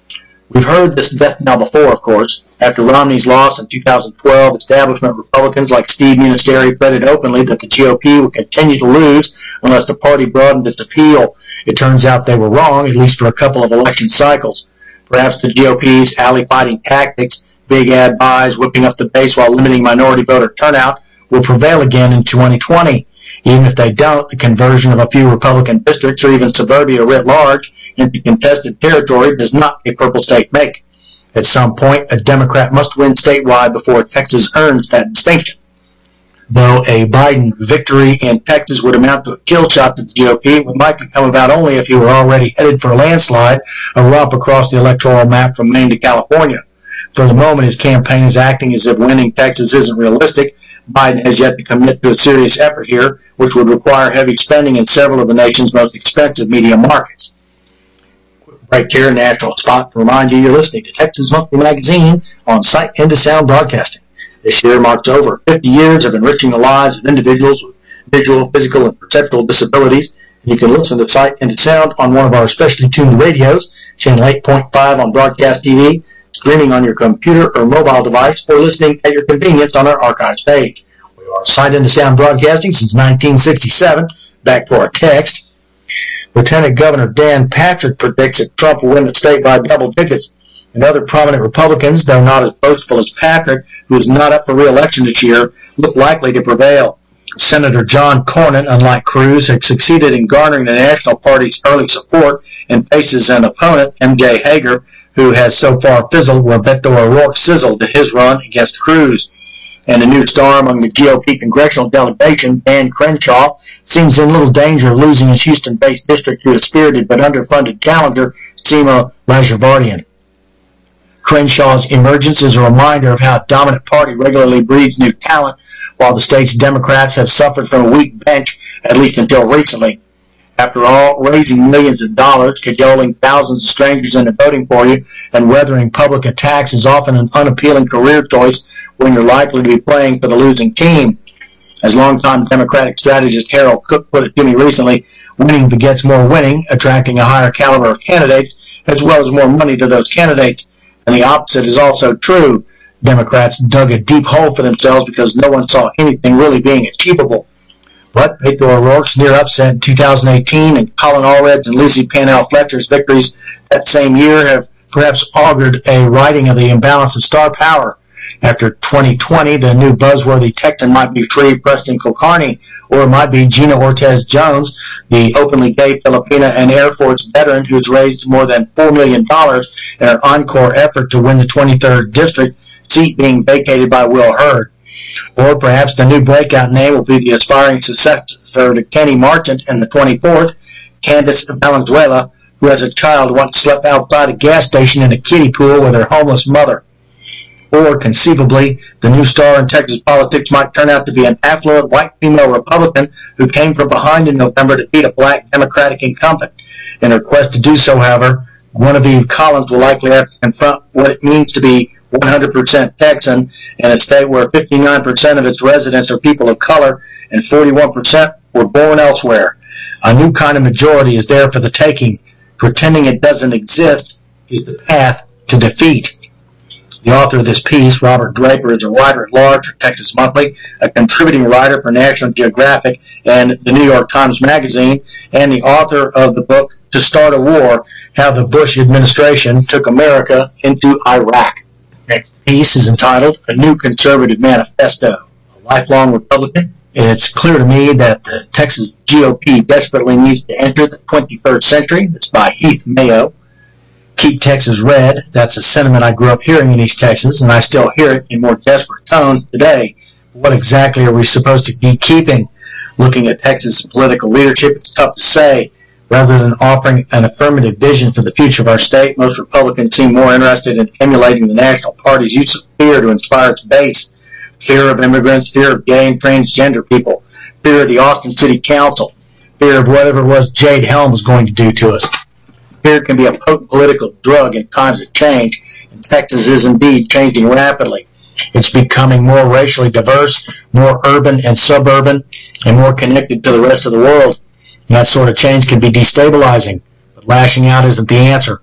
We've heard this death knell before, of course. After Romney's loss in two thousand twelve, establishment Republicans like Steve Munisteri fretted openly that the G O P would continue to lose unless the party broadened its appeal. It turns out they were wrong, at least for a couple of election cycles. Perhaps the G O P's alley-fighting tactics, big ad buys, whipping up the base while limiting minority voter turnout, will prevail again in twenty twenty. Even if they don't, the conversion of a few Republican districts or even suburbia writ large into contested territory does not a purple state make. At some point, a Democrat must win statewide before Texas earns that distinction. Though a Biden victory in Texas would amount to a kill shot to the G O P, it would likely come about only if he were already headed for a landslide, a romp across the electoral map from Maine to California. For the moment, his campaign is acting as if winning Texas isn't realistic. Biden has yet to commit to a serious effort here, which would require heavy spending in several of the nation's most expensive media markets. Right here, National Spot, to remind you you're listening to Texas Monthly Magazine on Sight into Sound Broadcasting. This year marks over fifty years of enriching the lives of individuals with visual, physical, and perceptual disabilities. And you can listen to Sight into Sound on one of our specially tuned radios, channel eight point five on Broadcast T V, streaming on your computer or mobile device, or listening at your convenience on our archives page. We are Sight into Sound Broadcasting since nineteen sixty-seven. Back to our text. Lieutenant Governor Dan Patrick predicts that Trump will win the state by double digits. And other prominent Republicans, though not as boastful as Patrick, who is not up for re-election this year, look likely to prevail. Senator John Cornyn, unlike Cruz, has succeeded in garnering the National Party's early support and faces an opponent, M J Hager, who has so far fizzled where Beto O'Rourke sizzled in his run against Cruz. And the new star among the G O P congressional delegation, Dan Crenshaw, seems in little danger of losing his Houston-based district to a spirited but underfunded challenger, Seema Lashavardian. Crenshaw's emergence is a reminder of how a dominant party regularly breeds new talent, while the state's Democrats have suffered from a weak bench, at least until recently. After all, raising millions of dollars, cajoling thousands of strangers into voting for you, and weathering public attacks is often an unappealing career choice when you're likely to be playing for the losing team. As longtime Democratic strategist Harold Cook put it to me recently, winning begets more winning, attracting a higher caliber of candidates, as well as more money to those candidates. And the opposite is also true. Democrats dug a deep hole for themselves because no one saw anything really being achievable. But Beto O'Rourke's near upset in two thousand eighteen and Colin Allred's and Lucy Pannell Fletcher's victories that same year have perhaps augured a righting of the imbalance of star power. After twenty twenty, the new buzzworthy Texan might be Tree Preston Kulkarni, or it might be Gina Ortiz Jones, the openly gay Filipina and Air Force veteran who's raised more than four million dollars in her encore effort to win the twenty-third district, seat being vacated by Will Hurd. Or perhaps the new breakout name will be the aspiring successor to Kenny Marchant in the twenty-fourth, Candace Valenzuela, who as a child once slept outside a gas station in a kiddie pool with her homeless mother. Or, conceivably, the new star in Texas politics might turn out to be an affluent white female Republican who came from behind in November to beat a black Democratic incumbent. In her quest to do so, however, Guinevere Collins will likely have to confront what it means to be one hundred percent Texan in a state where fifty-nine percent of its residents are people of color and forty-one percent were born elsewhere. A new kind of majority is there for the taking. Pretending it doesn't exist is the path to defeat. The author of this piece, Robert Draper, is a writer at large for Texas Monthly, a contributing writer for National Geographic and the New York Times Magazine, and the author of the book To Start a War, How the Bush Administration Took America into Iraq. The next piece is entitled A New Conservative Manifesto. A lifelong Republican, it's clear to me that the Texas G O P desperately needs to enter the twenty-first century. It's by Heath Mayo. Keep Texas Red, that's a sentiment I grew up hearing in East Texas, and I still hear it in more desperate tones today. What exactly are we supposed to be keeping? Looking at Texas political leadership, it's tough to say. Rather than offering an affirmative vision for the future of our state, most Republicans seem more interested in emulating the National Party's use of fear to inspire its base. Fear of immigrants, fear of gay and transgender people, fear of the Austin City Council, fear of whatever it was Jade Helm was going to do to us. Fear can be a potent political drug in times of change, and Texas is indeed changing rapidly. It's becoming more racially diverse, more urban and suburban, and more connected to the rest of the world. And that sort of change can be destabilizing, but lashing out isn't the answer.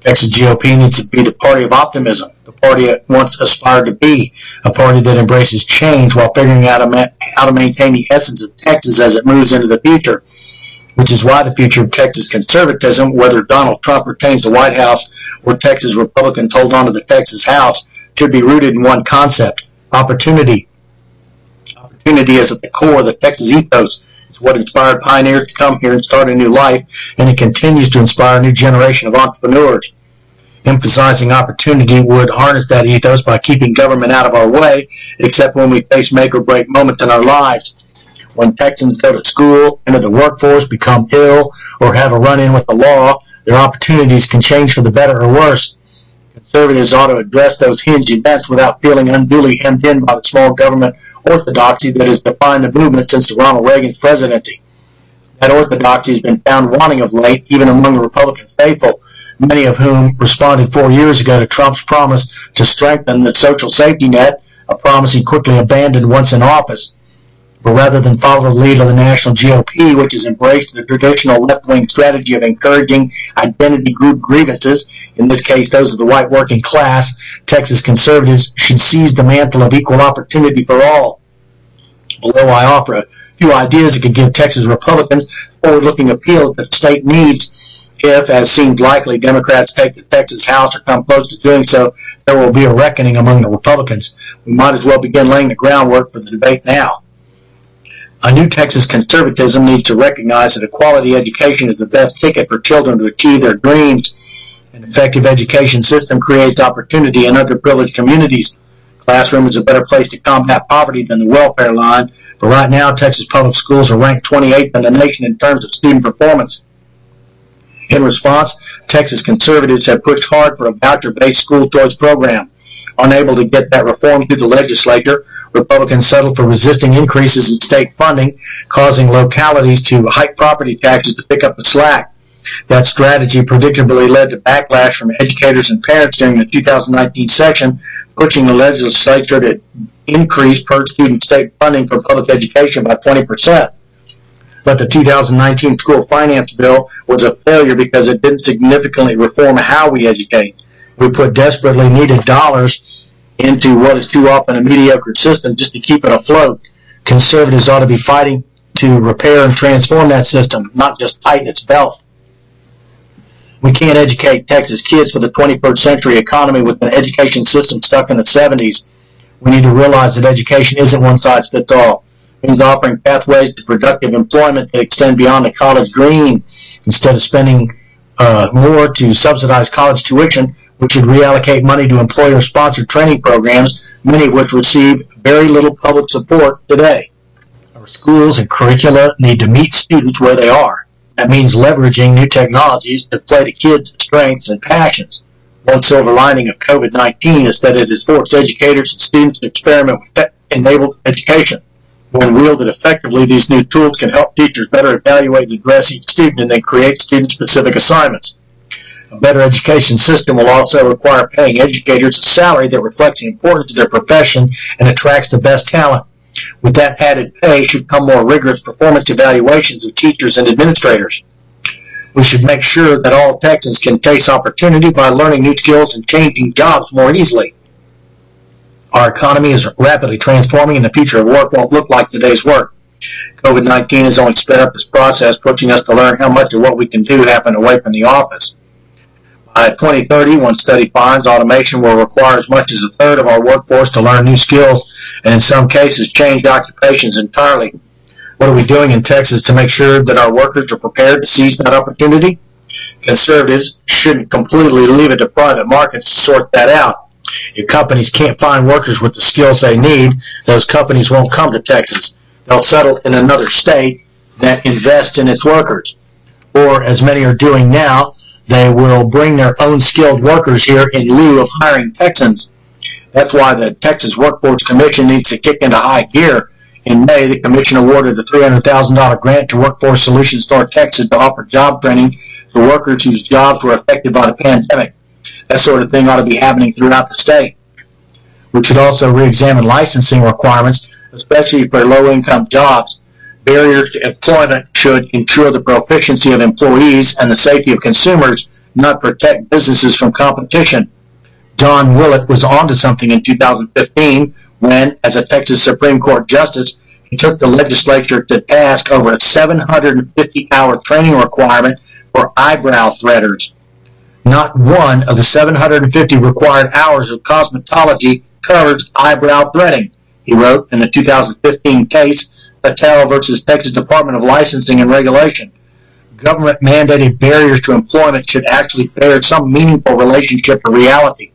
Texas G O P needs to be the party of optimism, the party it once aspired to be, a party that embraces change while figuring out how to maintain the essence of Texas as it moves into the future, which is why the future of Texas conservatism, whether Donald Trump retains the White House or Texas Republicans hold on to the Texas House, should be rooted in one concept: opportunity. Opportunity is at the core of the Texas ethos. It's what inspired pioneers to come here and start a new life, and it continues to inspire a new generation of entrepreneurs. Emphasizing opportunity would harness that ethos by keeping government out of our way, except when we face make-or-break moments in our lives. When Texans go to school, enter the workforce, become ill, or have a run-in with the law, their opportunities can change for the better or worse. Conservatives ought to address those hinged events without feeling unduly hemmed in by the small government orthodoxy that has defined the movement since Ronald Reagan's presidency. That orthodoxy has been found wanting of late, even among the Republican faithful, many of whom responded four years ago to Trump's promise to strengthen the social safety net, a promise he quickly abandoned once in office. But rather than follow the lead of the national G O P, which has embraced the traditional left-wing strategy of encouraging identity group grievances, in this case those of the white working class, Texas conservatives should seize the mantle of equal opportunity for all. Below I offer a few ideas that could give Texas Republicans forward-looking appeal that the state needs. If, as seems likely, Democrats take the Texas House or come close to doing so, there will be a reckoning among the Republicans. We might as well begin laying the groundwork for the debate now. A new Texas conservatism needs to recognize that a quality education is the best ticket for children to achieve their dreams. An effective education system creates opportunity in underprivileged communities. Classroom is a better place to combat poverty than the welfare line, but right now Texas public schools are ranked twenty-eighth in the nation in terms of student performance. In response, Texas conservatives have pushed hard for a voucher-based school choice program. Unable to get that reform through the legislature, Republicans settled for resisting increases in state funding, causing localities to hike property taxes to pick up the slack. That strategy predictably led to backlash from educators and parents during the two thousand nineteen session, pushing the legislature to increase per-student state funding for public education by twenty percent. But the two thousand nineteen school finance bill was a failure because it didn't significantly reform how we educate. We put desperately needed dollars into what is too often a mediocre system just to keep it afloat. Conservatives ought to be fighting to repair and transform that system, not just tighten its belt. We can't educate Texas kids for the twenty-first century economy with an education system stuck in the seventies. We need to realize that education isn't one size fits all. It means offering pathways to productive employment that extend beyond the college green. Instead of spending uh, more to subsidize college tuition, we should reallocate money to employer-sponsored training programs, many of which receive very little public support today. Our schools and curricula need to meet students where they are. That means leveraging new technologies to play to kids' strengths and passions. One silver lining of COVID nineteen is that it has forced educators and students to experiment with tech-enabled education. When wielded effectively, these new tools can help teachers better evaluate and address each student and then create student-specific assignments. A better education system will also require paying educators a salary that reflects the importance of their profession and attracts the best talent. With that added pay should come more rigorous performance evaluations of teachers and administrators. We should make sure that all Texans can chase opportunity by learning new skills and changing jobs more easily. Our economy is rapidly transforming, and the future of work won't look like today's work. COVID nineteen has only sped up this process, pushing us to learn how much of what we can do happen away from the office. By twenty thirty, one study finds automation will require as much as a third of our workforce to learn new skills and in some cases change occupations entirely. What are we doing in Texas to make sure that our workers are prepared to seize that opportunity? Conservatives shouldn't completely leave it to private markets to sort that out. If companies can't find workers with the skills they need, those companies won't come to Texas. They'll settle in another state that invests in its workers. Or, as many are doing now, they will bring their own skilled workers here in lieu of hiring Texans. That's why the Texas Workforce Commission needs to kick into high gear. In May, the Commission awarded a three hundred thousand dollars grant to Workforce Solutions North Texas to offer job training to workers whose jobs were affected by the pandemic. That sort of thing ought to be happening throughout the state. We should also re-examine licensing requirements, especially for low-income jobs. Barriers to employment should ensure the proficiency of employees and the safety of consumers, not protect businesses from competition. John Willett was onto something in two thousand fifteen when, as a Texas Supreme Court justice, he took the legislature to task over a seven hundred fifty hour training requirement for eyebrow threaders. Not one of the seven hundred fifty required hours of cosmetology covers eyebrow threading, he wrote in the two thousand fifteen case, Patel versus Texas Department of Licensing and Regulation. Government-mandated barriers to employment should actually bear some meaningful relationship to reality.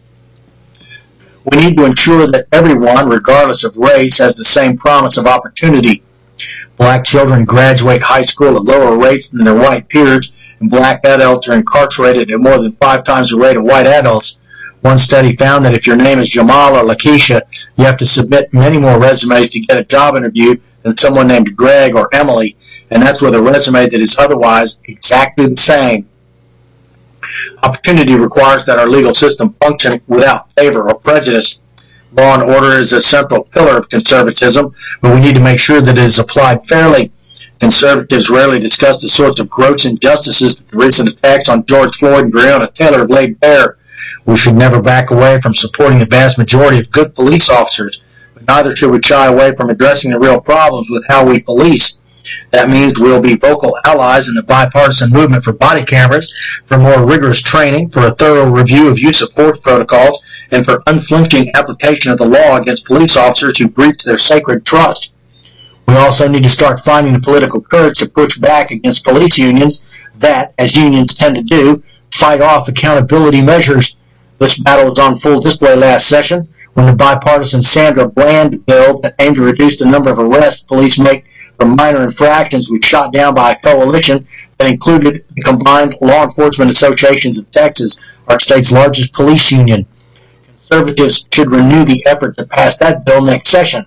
We need to ensure that everyone, regardless of race, has the same promise of opportunity. Black children graduate high school at lower rates than their white peers, and black adults are incarcerated at more than five times the rate of white adults. One study found that if your name is Jamal or Lakeisha, you have to submit many more resumes to get a job interview than someone named Greg or Emily, and that's with a resume that is otherwise exactly the same. Opportunity requires that our legal system function without favor or prejudice. Law and order is a central pillar of conservatism, but we need to make sure that it is applied fairly. Conservatives rarely discuss the sorts of gross injustices that the recent attacks on George Floyd and Breonna Taylor have laid bare. We should never back away from supporting the vast majority of good police officers, but neither should we shy away from addressing the real problems with how we police. That means we'll be vocal allies in the bipartisan movement for body cameras, for more rigorous training, for a thorough review of use of force protocols, and for unflinching application of the law against police officers who breach their sacred trust. We also need to start finding the political courage to push back against police unions that, as unions tend to do, fight off accountability measures. This battle was on full display last session when the bipartisan Sandra Bland bill that aimed to reduce the number of arrests police make for minor infractions was shot down by a coalition that included the combined Law Enforcement Associations of Texas, our state's largest police union. Conservatives should renew the effort to pass that bill next session.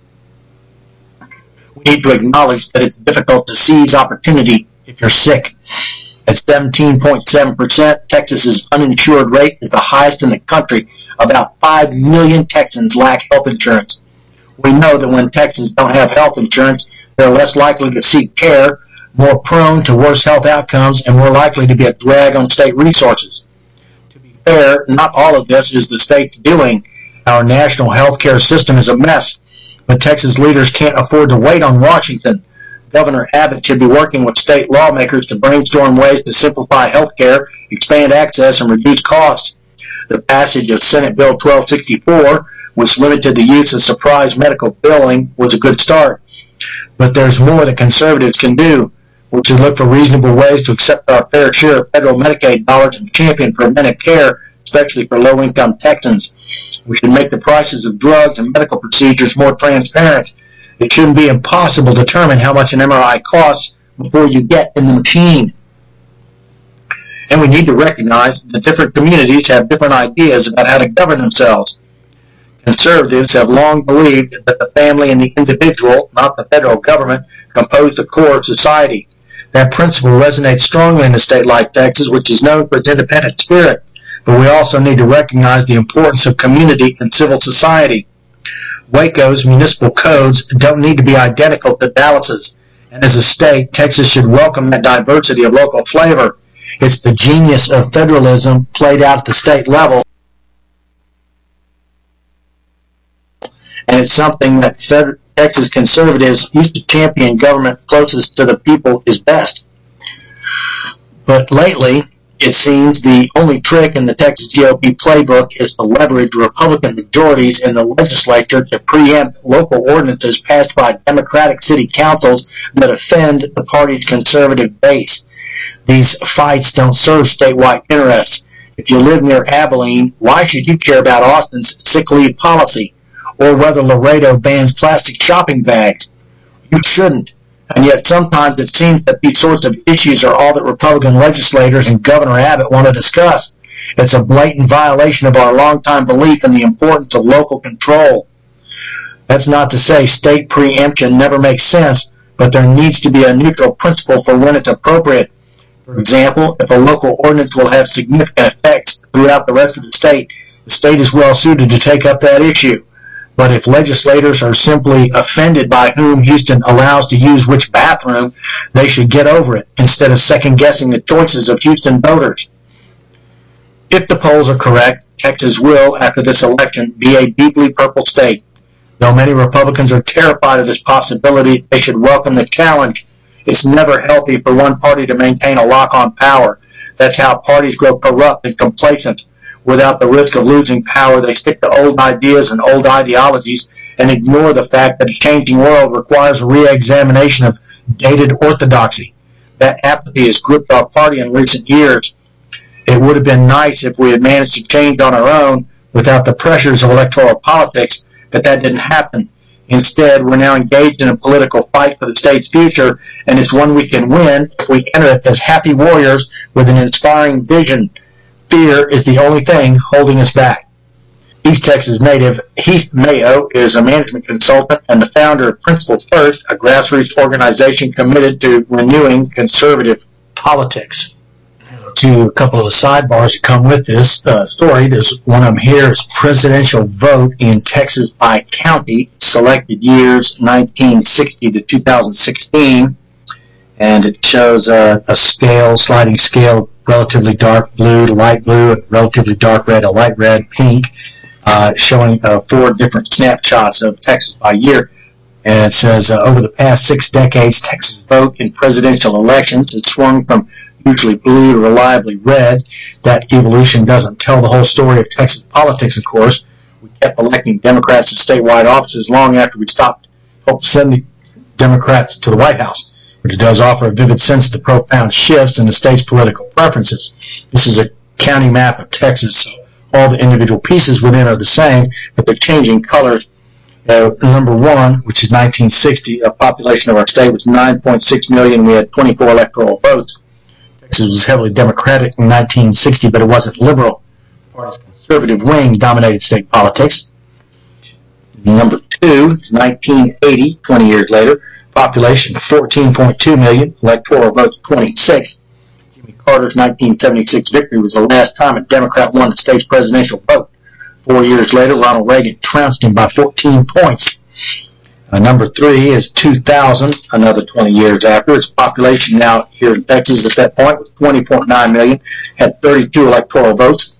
We need to acknowledge that it's difficult to seize opportunity if you're sick. At seventeen point seven percent, Texas's uninsured rate is the highest in the country. About five million Texans lack health insurance. We know that when Texans don't have health insurance, they're less likely to seek care, more prone to worse health outcomes, and more likely to be a drag on state resources. To be fair, not all of this is the state's doing. Our national health care system is a mess, but Texas leaders can't afford to wait on Washington. Governor Abbott should be working with state lawmakers to brainstorm ways to simplify health care, expand access, and reduce costs. The passage of Senate Bill twelve sixty-four, which limited the use of surprise medical billing, was a good start. But there's more that conservatives can do. We should look for reasonable ways to accept our fair share of federal Medicaid dollars and champion preventive care, especially for low-income Texans. We should make the prices of drugs and medical procedures more transparent. It shouldn't be impossible to determine how much an M R I costs before you get in the machine. And we need to recognize that different communities have different ideas about how to govern themselves. Conservatives have long believed that the family and the individual, not the federal government, compose the core of society. That principle resonates strongly in a state like Texas, which is known for its independent spirit. But we also need to recognize the importance of community and civil society. Waco's municipal codes don't need to be identical to Dallas's. And as a state, Texas should welcome that diversity of local flavor. It's the genius of federalism played out at the state level. And it's something that Fed- Texas conservatives used to champion. Government closest to the people is best. But lately, it seems the only trick in the Texas G O P playbook is to leverage Republican majorities in the legislature to preempt local ordinances passed by Democratic city councils that offend the party's conservative base. These fights don't serve statewide interests. If you live near Abilene, why should you care about Austin's sick leave policy, or whether Laredo bans plastic shopping bags? You shouldn't. And yet sometimes it seems that these sorts of issues are all that Republican legislators and Governor Abbott want to discuss. It's a blatant violation of our longtime belief in the importance of local control. That's not to say state preemption never makes sense, but there needs to be a neutral principle for when it's appropriate. For example, if a local ordinance will have significant effects throughout the rest of the state, the state is well suited to take up that issue. But if legislators are simply offended by whom Houston allows to use which bathroom, they should get over it instead of second-guessing the choices of Houston voters. If the polls are correct, Texas will, after this election, be a deeply purple state. Though many Republicans are terrified of this possibility, they should welcome the challenge. It's never healthy for one party to maintain a lock on power. That's how parties grow corrupt and complacent. Without the risk of losing power, they stick to old ideas and old ideologies and ignore the fact that a changing world requires a re-examination of dated orthodoxy. That apathy has gripped our party in recent years. It would have been nice if we had managed to change on our own without the pressures of electoral politics, but that didn't happen. Instead, we're now engaged in a political fight for the state's future, and it's one we can win if we enter it as happy warriors with an inspiring vision. Fear is the only thing holding us back. East Texas native Heath Mayo is a management consultant and the founder of Principles First, a grassroots organization committed to renewing conservative politics. To a couple of the sidebars that come with this uh, story. There's one of them here is presidential vote in Texas by county, selected years nineteen sixty to two thousand sixteen, and it shows uh, a scale, sliding scale, relatively dark blue to light blue, relatively dark red to light red, pink, uh, showing uh, four different snapshots of Texas by year. And it says, uh, over the past six decades, Texas vote in presidential elections has swung from usually blue to reliably red. That evolution doesn't tell the whole story of Texas politics, of course. We kept electing Democrats to statewide offices long after we stopped helped sending Democrats to the White House. But it does offer a vivid sense of the profound shifts in the state's political preferences. This is a county map of Texas, so all the individual pieces within are the same, but they're changing colors. Uh, number one, which is nineteen sixty, a population of our state was nine point six million. We had twenty-four electoral votes. Texas was heavily Democratic in nineteen sixty, but it wasn't liberal. The party's conservative wing dominated state politics. Number two, nineteen eighty, twenty years later, population fourteen point two million, electoral votes twenty-six. Jimmy Carter's nineteen seventy-six victory was the last time a Democrat won the state's presidential vote. Four years later, Ronald Reagan trounced him by fourteen points. Uh, number three is two thousand, another twenty years after. Its population now here in Texas at that point was twenty point nine million, had thirty-two electoral votes.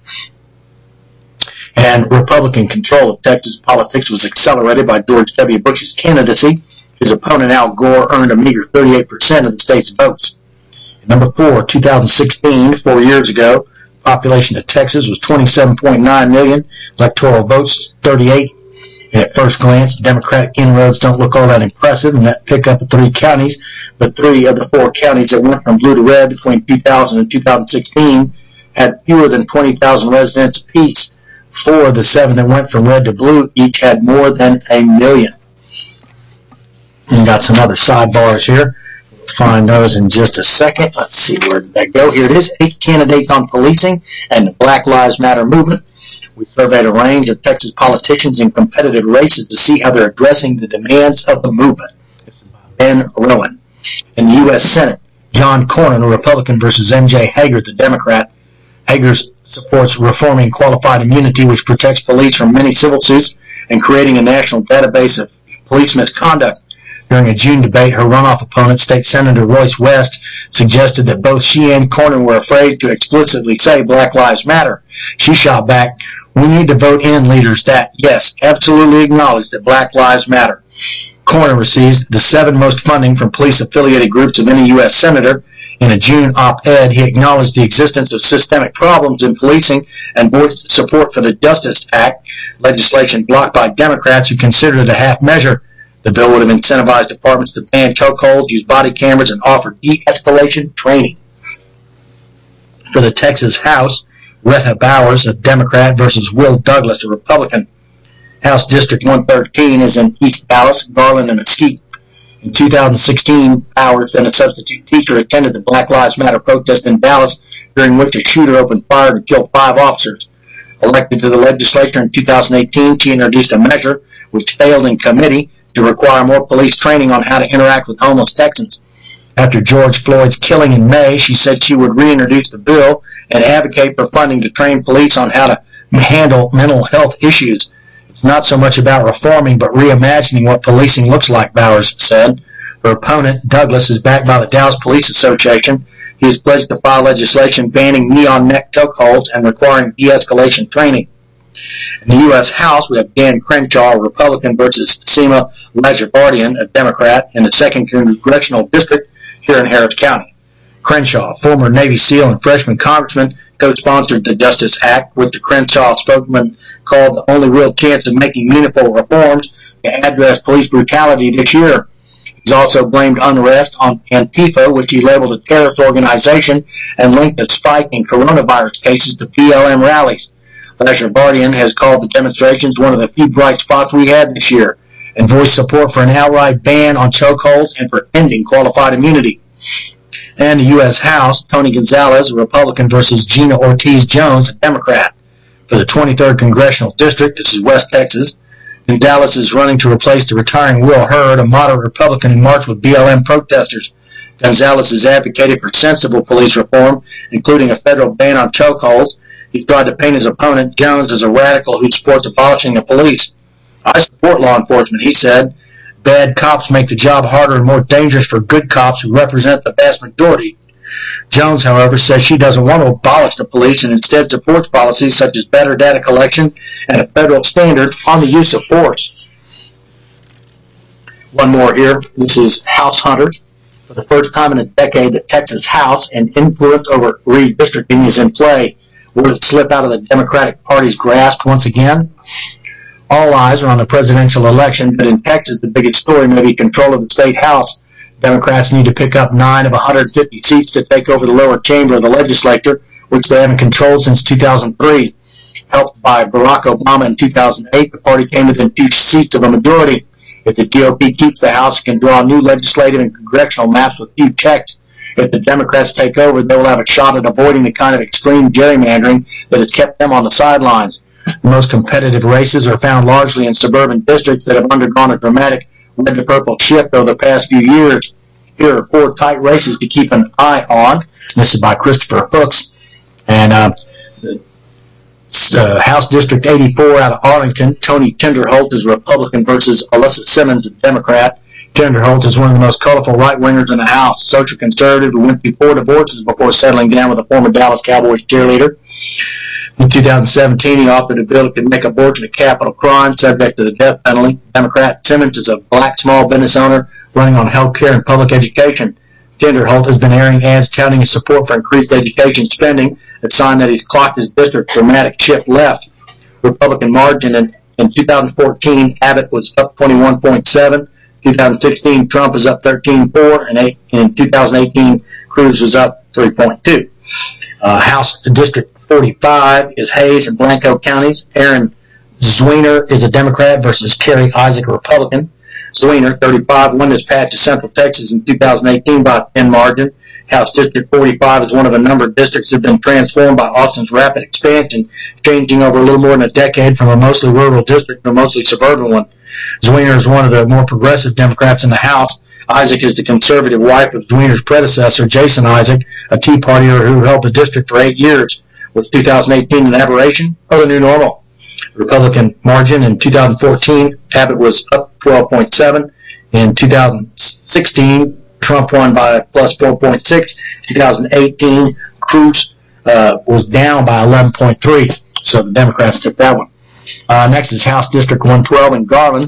And Republican control of Texas politics was accelerated by George W. Bush's candidacy. His opponent, Al Gore, earned a meager thirty-eight percent of the state's votes. Number four, two thousand sixteen, four years ago, the population of Texas was twenty-seven point nine million, electoral votes was thirty-eight. And at first glance, the Democratic inroads don't look all that impressive in that pickup of three counties, but three of the four counties that went from blue to red between two thousand and two thousand sixteen had fewer than twenty thousand residents apiece. Four of the seven that went from red to blue each had more than a million. And got some other sidebars here. We'll find those in just a second. Let's see, where did that go? Here it is, eight candidates on policing and the Black Lives Matter movement. We surveyed a range of Texas politicians in competitive races to see how they're addressing the demands of the movement. This is by Ben Rowan. In the U S Senate, John Cornyn, a Republican, versus M J Hager, the Democrat. Hager supports reforming qualified immunity, which protects police from many civil suits, and creating a national database of police misconduct. During a June debate, her runoff opponent, State Senator Royce West, suggested that both she and Cornyn were afraid to explicitly say Black Lives Matter. She shot back, "We need to vote in leaders that, yes, absolutely acknowledge that Black Lives Matter." Cornyn receives the seventh most funding from police-affiliated groups of any U S senator. In a June op-ed, he acknowledged the existence of systemic problems in policing and voiced support for the Justice Act, legislation blocked by Democrats who considered it a half measure. The bill would have incentivized departments to ban chokeholds, use body cameras, and offer de-escalation training. For the Texas House, Retta Bowers, a Democrat, versus Will Douglas, a Republican. House District one thirteen is in East Dallas, Garland, and Mesquite. In two thousand sixteen, Bowers, then a substitute teacher, attended the Black Lives Matter protest in Dallas, during which a shooter opened fire and killed five officers. Elected to the legislature in two thousand eighteen, she introduced a measure, which failed in committee, to require more police training on how to interact with homeless Texans. After George Floyd's killing in May, she said she would reintroduce the bill and advocate for funding to train police on how to handle mental health issues. It's not so much about reforming, but reimagining what policing looks like, Bowers said. Her opponent, Douglas, is backed by the Dallas Police Association. He is pledged to file legislation banning neon neck chokeholds and requiring de-escalation training. In the U S House, we have Dan Crenshaw, a Republican, versus Seema Lasrivardian, a Democrat, in the second Congressional District here in Harris County. Crenshaw, former Navy SEAL and freshman congressman, co-sponsored the Justice Act, which the Crenshaw spokesman called the only real chance of making meaningful reforms to address police brutality this year. He's also blamed unrest on Antifa, which he labeled a terrorist organization, and linked a spike in coronavirus cases to B L M rallies. Lasrivardian has called the demonstrations one of the few bright spots we had this year, and voiced support for an outright ban on chokeholds and for ending qualified immunity. And the U S House, Tony Gonzalez, a Republican, versus Gina Ortiz Jones, a Democrat. For the twenty-third Congressional District, this is West Texas, Gonzalez is running to replace the retiring Will Hurd, a moderate Republican, in March with B L M protesters. Gonzalez has advocated for sensible police reform, including a federal ban on chokeholds. He's tried to paint his opponent, Jones, as a radical who supports abolishing the police. I support law enforcement, he said. Bad cops make the job harder and more dangerous for good cops who represent the vast majority. Jones, however, says she doesn't want to abolish the police and instead supports policies such as better data collection and a federal standard on the use of force. One more here. This is House Hunters. For the first time in a decade, the Texas House and influence over redistricting is in play. Will it slip out of the Democratic Party's grasp once again? All eyes are on the presidential election, but in Texas, the biggest story may be control of the state House. Democrats need to pick up nine of one hundred fifty seats to take over the lower chamber of the legislature, which they haven't controlled since two thousand three. Helped by Barack Obama in two thousand eight, the party came within two seats of a majority. If the G O P keeps the House, it can draw new legislative and congressional maps with few checks. If the Democrats take over, they will have a shot at avoiding the kind of extreme gerrymandering that has kept them on the sidelines. The most competitive races are found largely in suburban districts that have undergone a dramatic red to purple shift over the past few years. Here are four tight races to keep an eye on. This is by Christopher Hooks. And uh, uh, House District eighty-four out of Arlington, Tony Tinderholt is a Republican versus Alyssa Simmons, a Democrat. Tinderholt is one of the most colorful right-wingers in the House, social conservative who went through four divorces before settling down with a former Dallas Cowboys cheerleader. In two thousand seventeen, he authored a bill that could make abortion a capital crime subject to the death penalty. Democrat Simmons is a black small business owner running on health care and public education. Tinderholt has been airing ads touting his support for increased education spending, a sign that he's clocked his district's dramatic shift left. Republican margin in, in two thousand fourteen, Abbott was up twenty-one point seven. two thousand sixteen, Trump was up thirteen point four, and in two thousand eighteen, Cruz was up three point two. Uh, House District forty-five is Hayes and Blanco counties. Aaron Zwiener is a Democrat versus Kerry Isaac, a Republican. Zwiener, thirty-five, won this patch of Central Texas in two thousand eighteen by a thin margin. House District forty-five is one of a number of districts that have been transformed by Austin's rapid expansion, changing over a little more than a decade from a mostly rural district to a mostly suburban one. Zwiener is one of the more progressive Democrats in the House. Isaac is the conservative wife of Zwiener's predecessor, Jason Isaac, a Tea Partier who held the district for eight years. Was two thousand eighteen an aberration or the new normal? Republican margin in two thousand fourteen, Abbott was up twelve point seven. In two thousand sixteen, Trump won by plus four point six. two thousand eighteen, Cruz uh, was down by eleven point three. So the Democrats took that one. Uh, next is House District one twelve in Garland.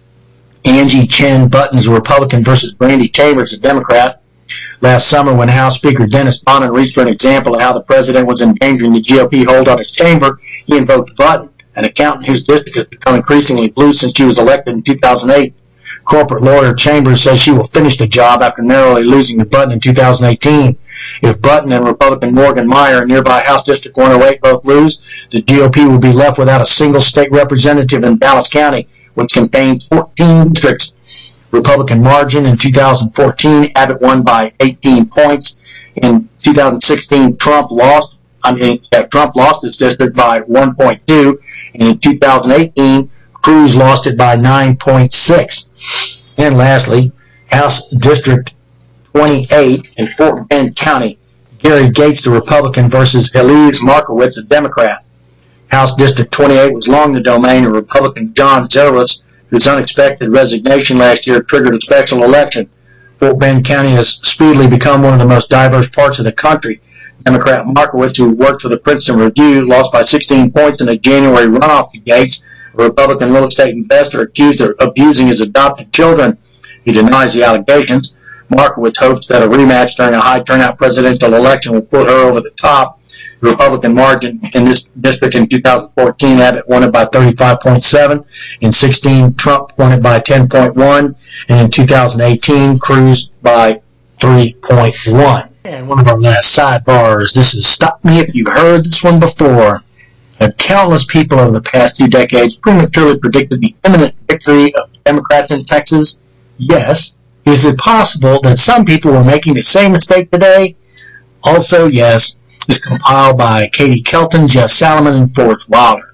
Angie Chen Button is a Republican versus Brandy Chambers, a Democrat. Last summer, when House Speaker Dennis Bonnen reached for an example of how the president was endangering the G O P hold on his chamber, he invoked Button, an accountant whose district has become increasingly blue since she was elected in two thousand eight. Corporate lawyer Chambers says she will finish the job after narrowly losing to Button in two thousand eighteen. If Button and Republican Morgan Meyer in nearby House District one oh eight both lose, the G O P will be left without a single state representative in Dallas County, which contains fourteen districts. Republican margin in two thousand fourteen, Abbott won by eighteen points. In two thousand sixteen, Trump lost. I mean, yeah, Trump lost his district by one point two, and in two thousand eighteen, Cruz lost it by nine point six. And lastly, House District twenty-eight in Fort Bend County, Gary Gates, the Republican, versus Elise Markowitz, a Democrat. House District twenty-eight was long the domain of Republican John Zeros, whose unexpected resignation last year triggered a special election. Fort Bend County has speedily become one of the most diverse parts of the country. Democrat Markowitz, who worked for the Princeton Review, lost by sixteen points in a January runoff to Gates, a Republican real estate investor accused of abusing his adopted children. He denies the allegations. Markowitz hopes that a rematch during a high-turnout presidential election will put her over the top. The Republican margin in this district in two thousand fourteen, Abbott won it by thirty-five point seven. In sixteen, Trump won it by ten point one. And in two thousand eighteen, Cruz by three point one. And one of our last sidebars, this is Stop Me If You've Heard This One Before. Have countless people over the past two decades prematurely predicted the imminent victory of Democrats in Texas? Yes. Is it possible that some people were making the same mistake today? Also, yes. Is compiled by Katie Kelton, Jeff Salomon, and Forrest Wilder.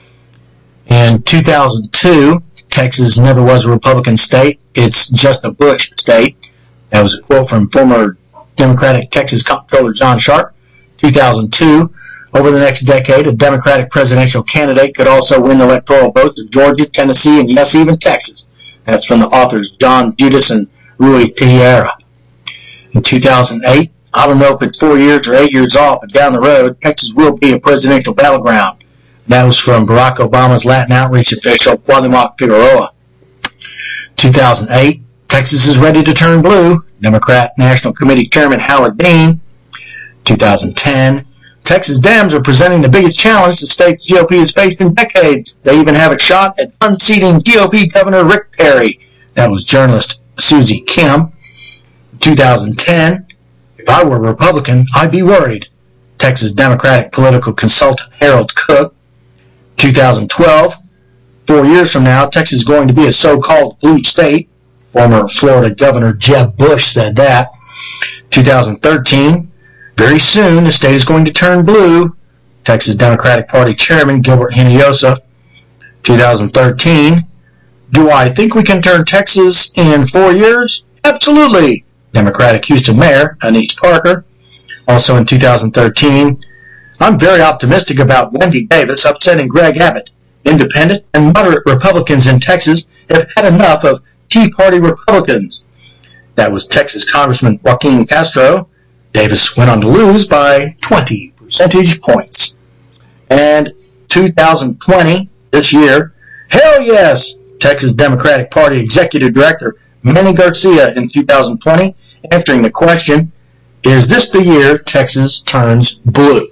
In two thousand two, Texas never was a Republican state. It's just a Bush state. That was a quote from former Democratic Texas Comptroller John Sharp. two thousand two, over the next decade, a Democratic presidential candidate could also win the electoral votes of Georgia, Tennessee, and yes, even Texas. That's from the authors John Judas and Rui Tierra. In two thousand eight, I don't know if it's four years or eight years off, but down the road, Texas will be a presidential battleground. That was from Barack Obama's Latin outreach official, Cuauhtemoc Figueroa. two thousand eight, Texas is ready to turn blue. Democrat National Committee Chairman Howard Dean. two thousand ten, Texas Dems are presenting the biggest challenge the state's G O P has faced in decades. They even have a shot at unseating G O P Governor Rick Perry. That was journalist Susie Kim. two thousand ten, if I were a Republican, I'd be worried. Texas Democratic political consultant Harold Cook. two thousand twelve, four years from now, Texas is going to be a so-called blue state. Former Florida Governor Jeb Bush said that. two thousand thirteen, very soon the state is going to turn blue. Texas Democratic Party Chairman Gilbert Hinojosa. two thousand thirteen, do I think we can turn Texas in four years? Absolutely. Democratic Houston Mayor Anise Parker. Also in two thousand thirteen, I'm very optimistic about Wendy Davis upsetting Greg Abbott. Independent and moderate Republicans in Texas have had enough of Tea Party Republicans. That was Texas Congressman Joaquin Castro. Davis went on to lose by twenty percentage points. And two thousand twenty, this year, hell yes, Texas Democratic Party Executive Director Manny Garcia in two thousand twenty, answering the question, is this the year Texas turns blue?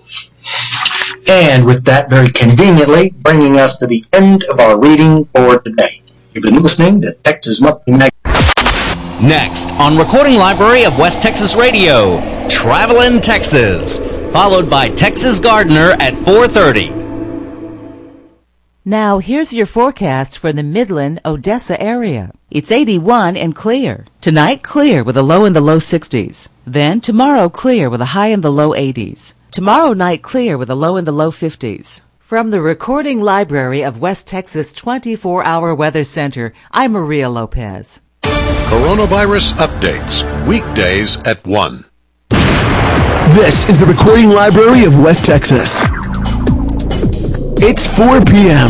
And with that, very conveniently, bringing us to the end of our reading for today. You've been listening to Texas Monthly Magazine. Next on Recording Library of West Texas Radio, Travelin' Texas, followed by Texas Gardener at four thirty. Now, here's your forecast for the Midland, Odessa area. It's eighty-one and clear. Tonight, clear with a low in the low sixties. Then, tomorrow, clear with a high in the low eighties. Tomorrow night, clear with a low in the low fifties. From the Recording Library of West Texas twenty-four hour Weather Center, I'm Maria Lopez. Coronavirus updates, weekdays at one. This is the Recording Library of West Texas. It's four p.m.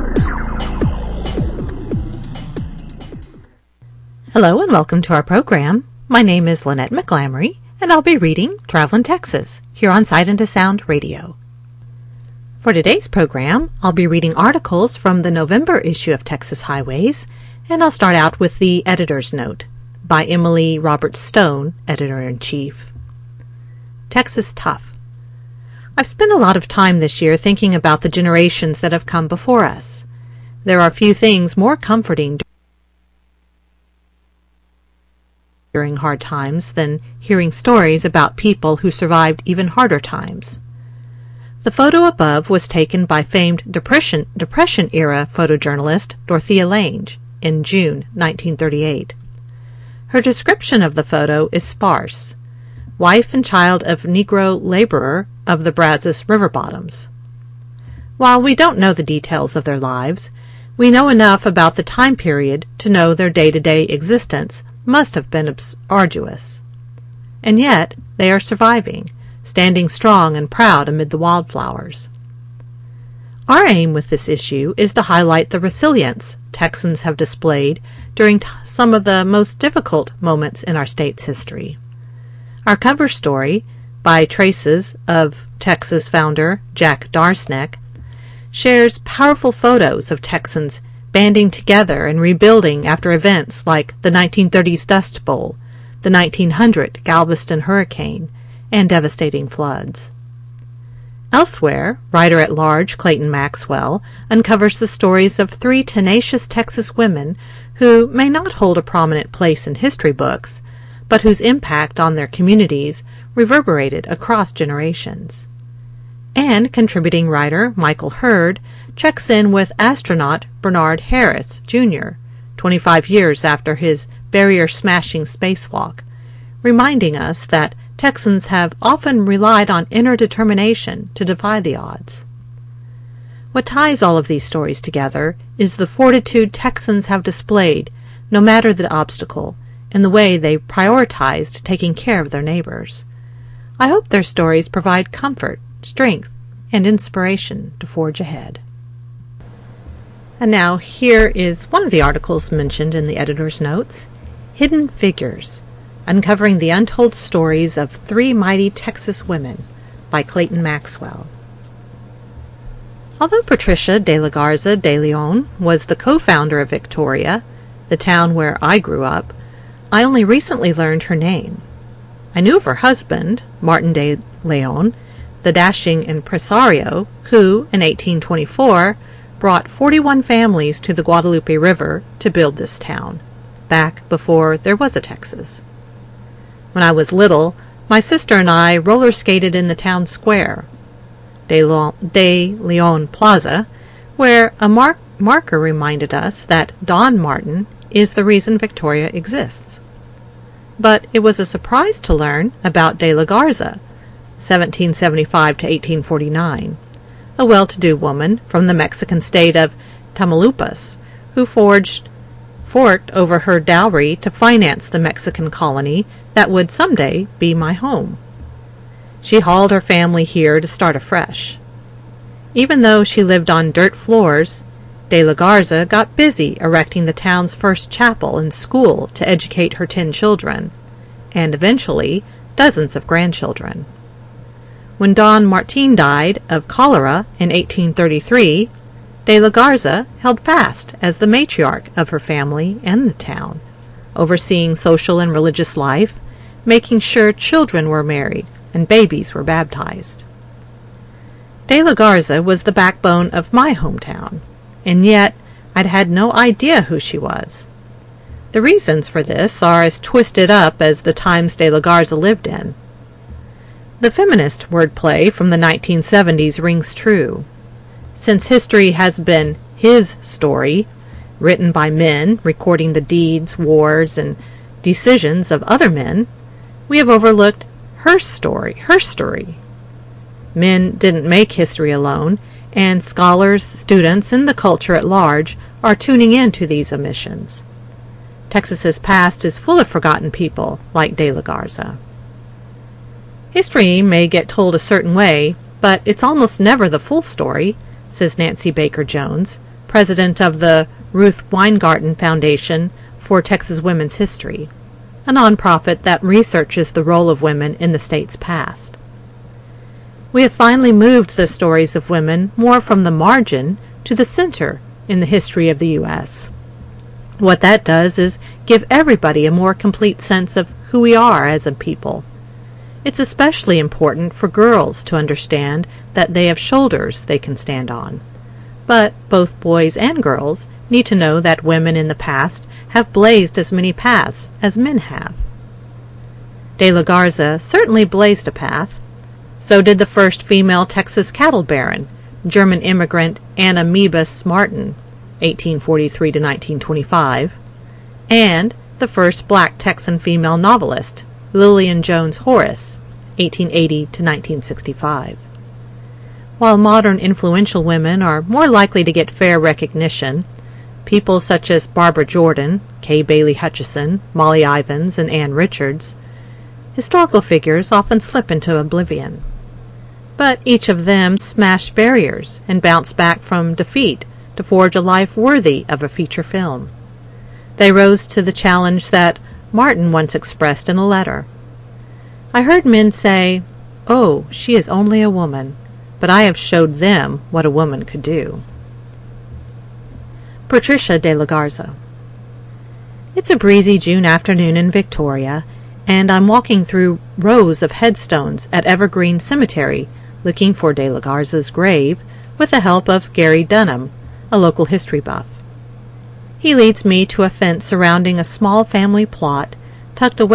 Hello and welcome to our program. My name is Lynette McGlamory, and I'll be reading Travelin' Texas here on Sight and Sound Radio. For today's program, I'll be reading articles from the November issue of Texas Highways, and I'll start out with the editor's note by Emily Roberts Stone, editor-in-chief. Texas Tough. I've spent a lot of time this year thinking about the generations that have come before us. There are few things more comforting during hard times than hearing stories about people who survived even harder times. The photo above was taken by famed Depression, Depression-era photojournalist Dorothea Lange in June nineteen thirty-eight. Her description of the photo is sparse. Wife and child of Negro laborer of the Brazos River bottoms. While we don't know the details of their lives, we know enough about the time period to know their day-to-day existence must have been arduous. And yet, they are surviving, standing strong and proud amid the wildflowers. Our aim with this issue is to highlight the resilience Texans have displayed during t- some of the most difficult moments in our state's history. Our cover story, by traces of Texas founder Jack Darsneck, shares powerful photos of Texans banding together and rebuilding after events like the nineteen thirties Dust Bowl, the nineteen hundred Galveston hurricane, and devastating floods. Elsewhere, writer-at-large Clayton Maxwell uncovers the stories of three tenacious Texas women who may not hold a prominent place in history books, but whose impact on their communities reverberated across generations. And contributing writer Michael Hurd checks in with astronaut Bernard Harris, Junior, twenty-five years after his barrier-smashing spacewalk, reminding us that Texans have often relied on inner determination to defy the odds. What ties all of these stories together is the fortitude Texans have displayed, no matter the obstacle, in the way they prioritized taking care of their neighbors. I hope their stories provide comfort, strength, and inspiration to forge ahead. And now here is one of the articles mentioned in the editor's notes, Hidden Figures, Uncovering the Untold Stories of Three Mighty Texas Women by Clayton Maxwell. Although Patricia de la Garza de Leon was the co-founder of Victoria, the town where I grew up, I only recently learned her name. I knew of her husband, Martin de Leon, the dashing impresario who, in eighteen twenty-four, brought forty-one families to the Guadalupe River to build this town, back before there was a Texas. When I was little, my sister and I roller skated in the town square, De, Lo- De Leon Plaza, where a mar- marker reminded us that Don Martin is the reason Victoria exists. But it was a surprise to learn about De la Garza, seventeen seventy-five to eighteen forty-nine, a well-to-do woman from the Mexican state of Tamaulipas, who forged, forked over her dowry to finance the Mexican colony that would someday be my home. She hauled her family here to start afresh. Even though she lived on dirt floors, De la Garza got busy erecting the town's first chapel and school to educate her ten children, and eventually dozens of grandchildren. When Don Martin died of cholera in eighteen thirty-three, De la Garza held fast as the matriarch of her family and the town, overseeing social and religious life, making sure children were married and babies were baptized. De la Garza was the backbone of my hometown, and yet I'd had no idea who she was. The reasons for this are as twisted up as the times De la Garza lived in. The feminist wordplay from the nineteen seventies rings true. Since history has been his story, written by men recording the deeds, wars, and decisions of other men, we have overlooked her story, her story. Men didn't make history alone, and scholars, students, and the culture at large are tuning in to these omissions. Texas's past is full of forgotten people like De la Garza. History may get told a certain way, but it's almost never the full story, says Nancy Baker Jones, president of the Ruth Weingarten Foundation for Texas Women's History, a nonprofit that researches the role of women in the state's past. We have finally moved the stories of women more from the margin to the center in the history of the U S What that does is give everybody a more complete sense of who we are as a people. It's especially important for girls to understand that they have shoulders they can stand on. But both boys and girls need to know that women in the past have blazed as many paths as men have. De la Garza certainly blazed a path. So did the first female Texas cattle baron, German immigrant Anna Mebus Martin, eighteen forty-three to nineteen twenty-five, and the first black Texan female novelist, Lillian Jones Horace, eighteen eighty to nineteen sixty-five. While modern influential women are more likely to get fair recognition, people such as Barbara Jordan, Kay Bailey Hutchison, Molly Ivins, and Ann Richards, historical figures often slip into oblivion. but each of them smashed barriers and bounced back from defeat to forge a life worthy of a feature film. They rose to the challenge that Martin once expressed in a letter. I heard men say, "Oh, she is only a woman," but I have showed them what a woman could do. Patricia de la Garza. It's a breezy June afternoon in Victoria, and I'm walking through rows of headstones at Evergreen Cemetery looking for de la Garza's grave with the help of Gary Dunham, a local history buff. He leads me to a fence surrounding a small family plot tucked away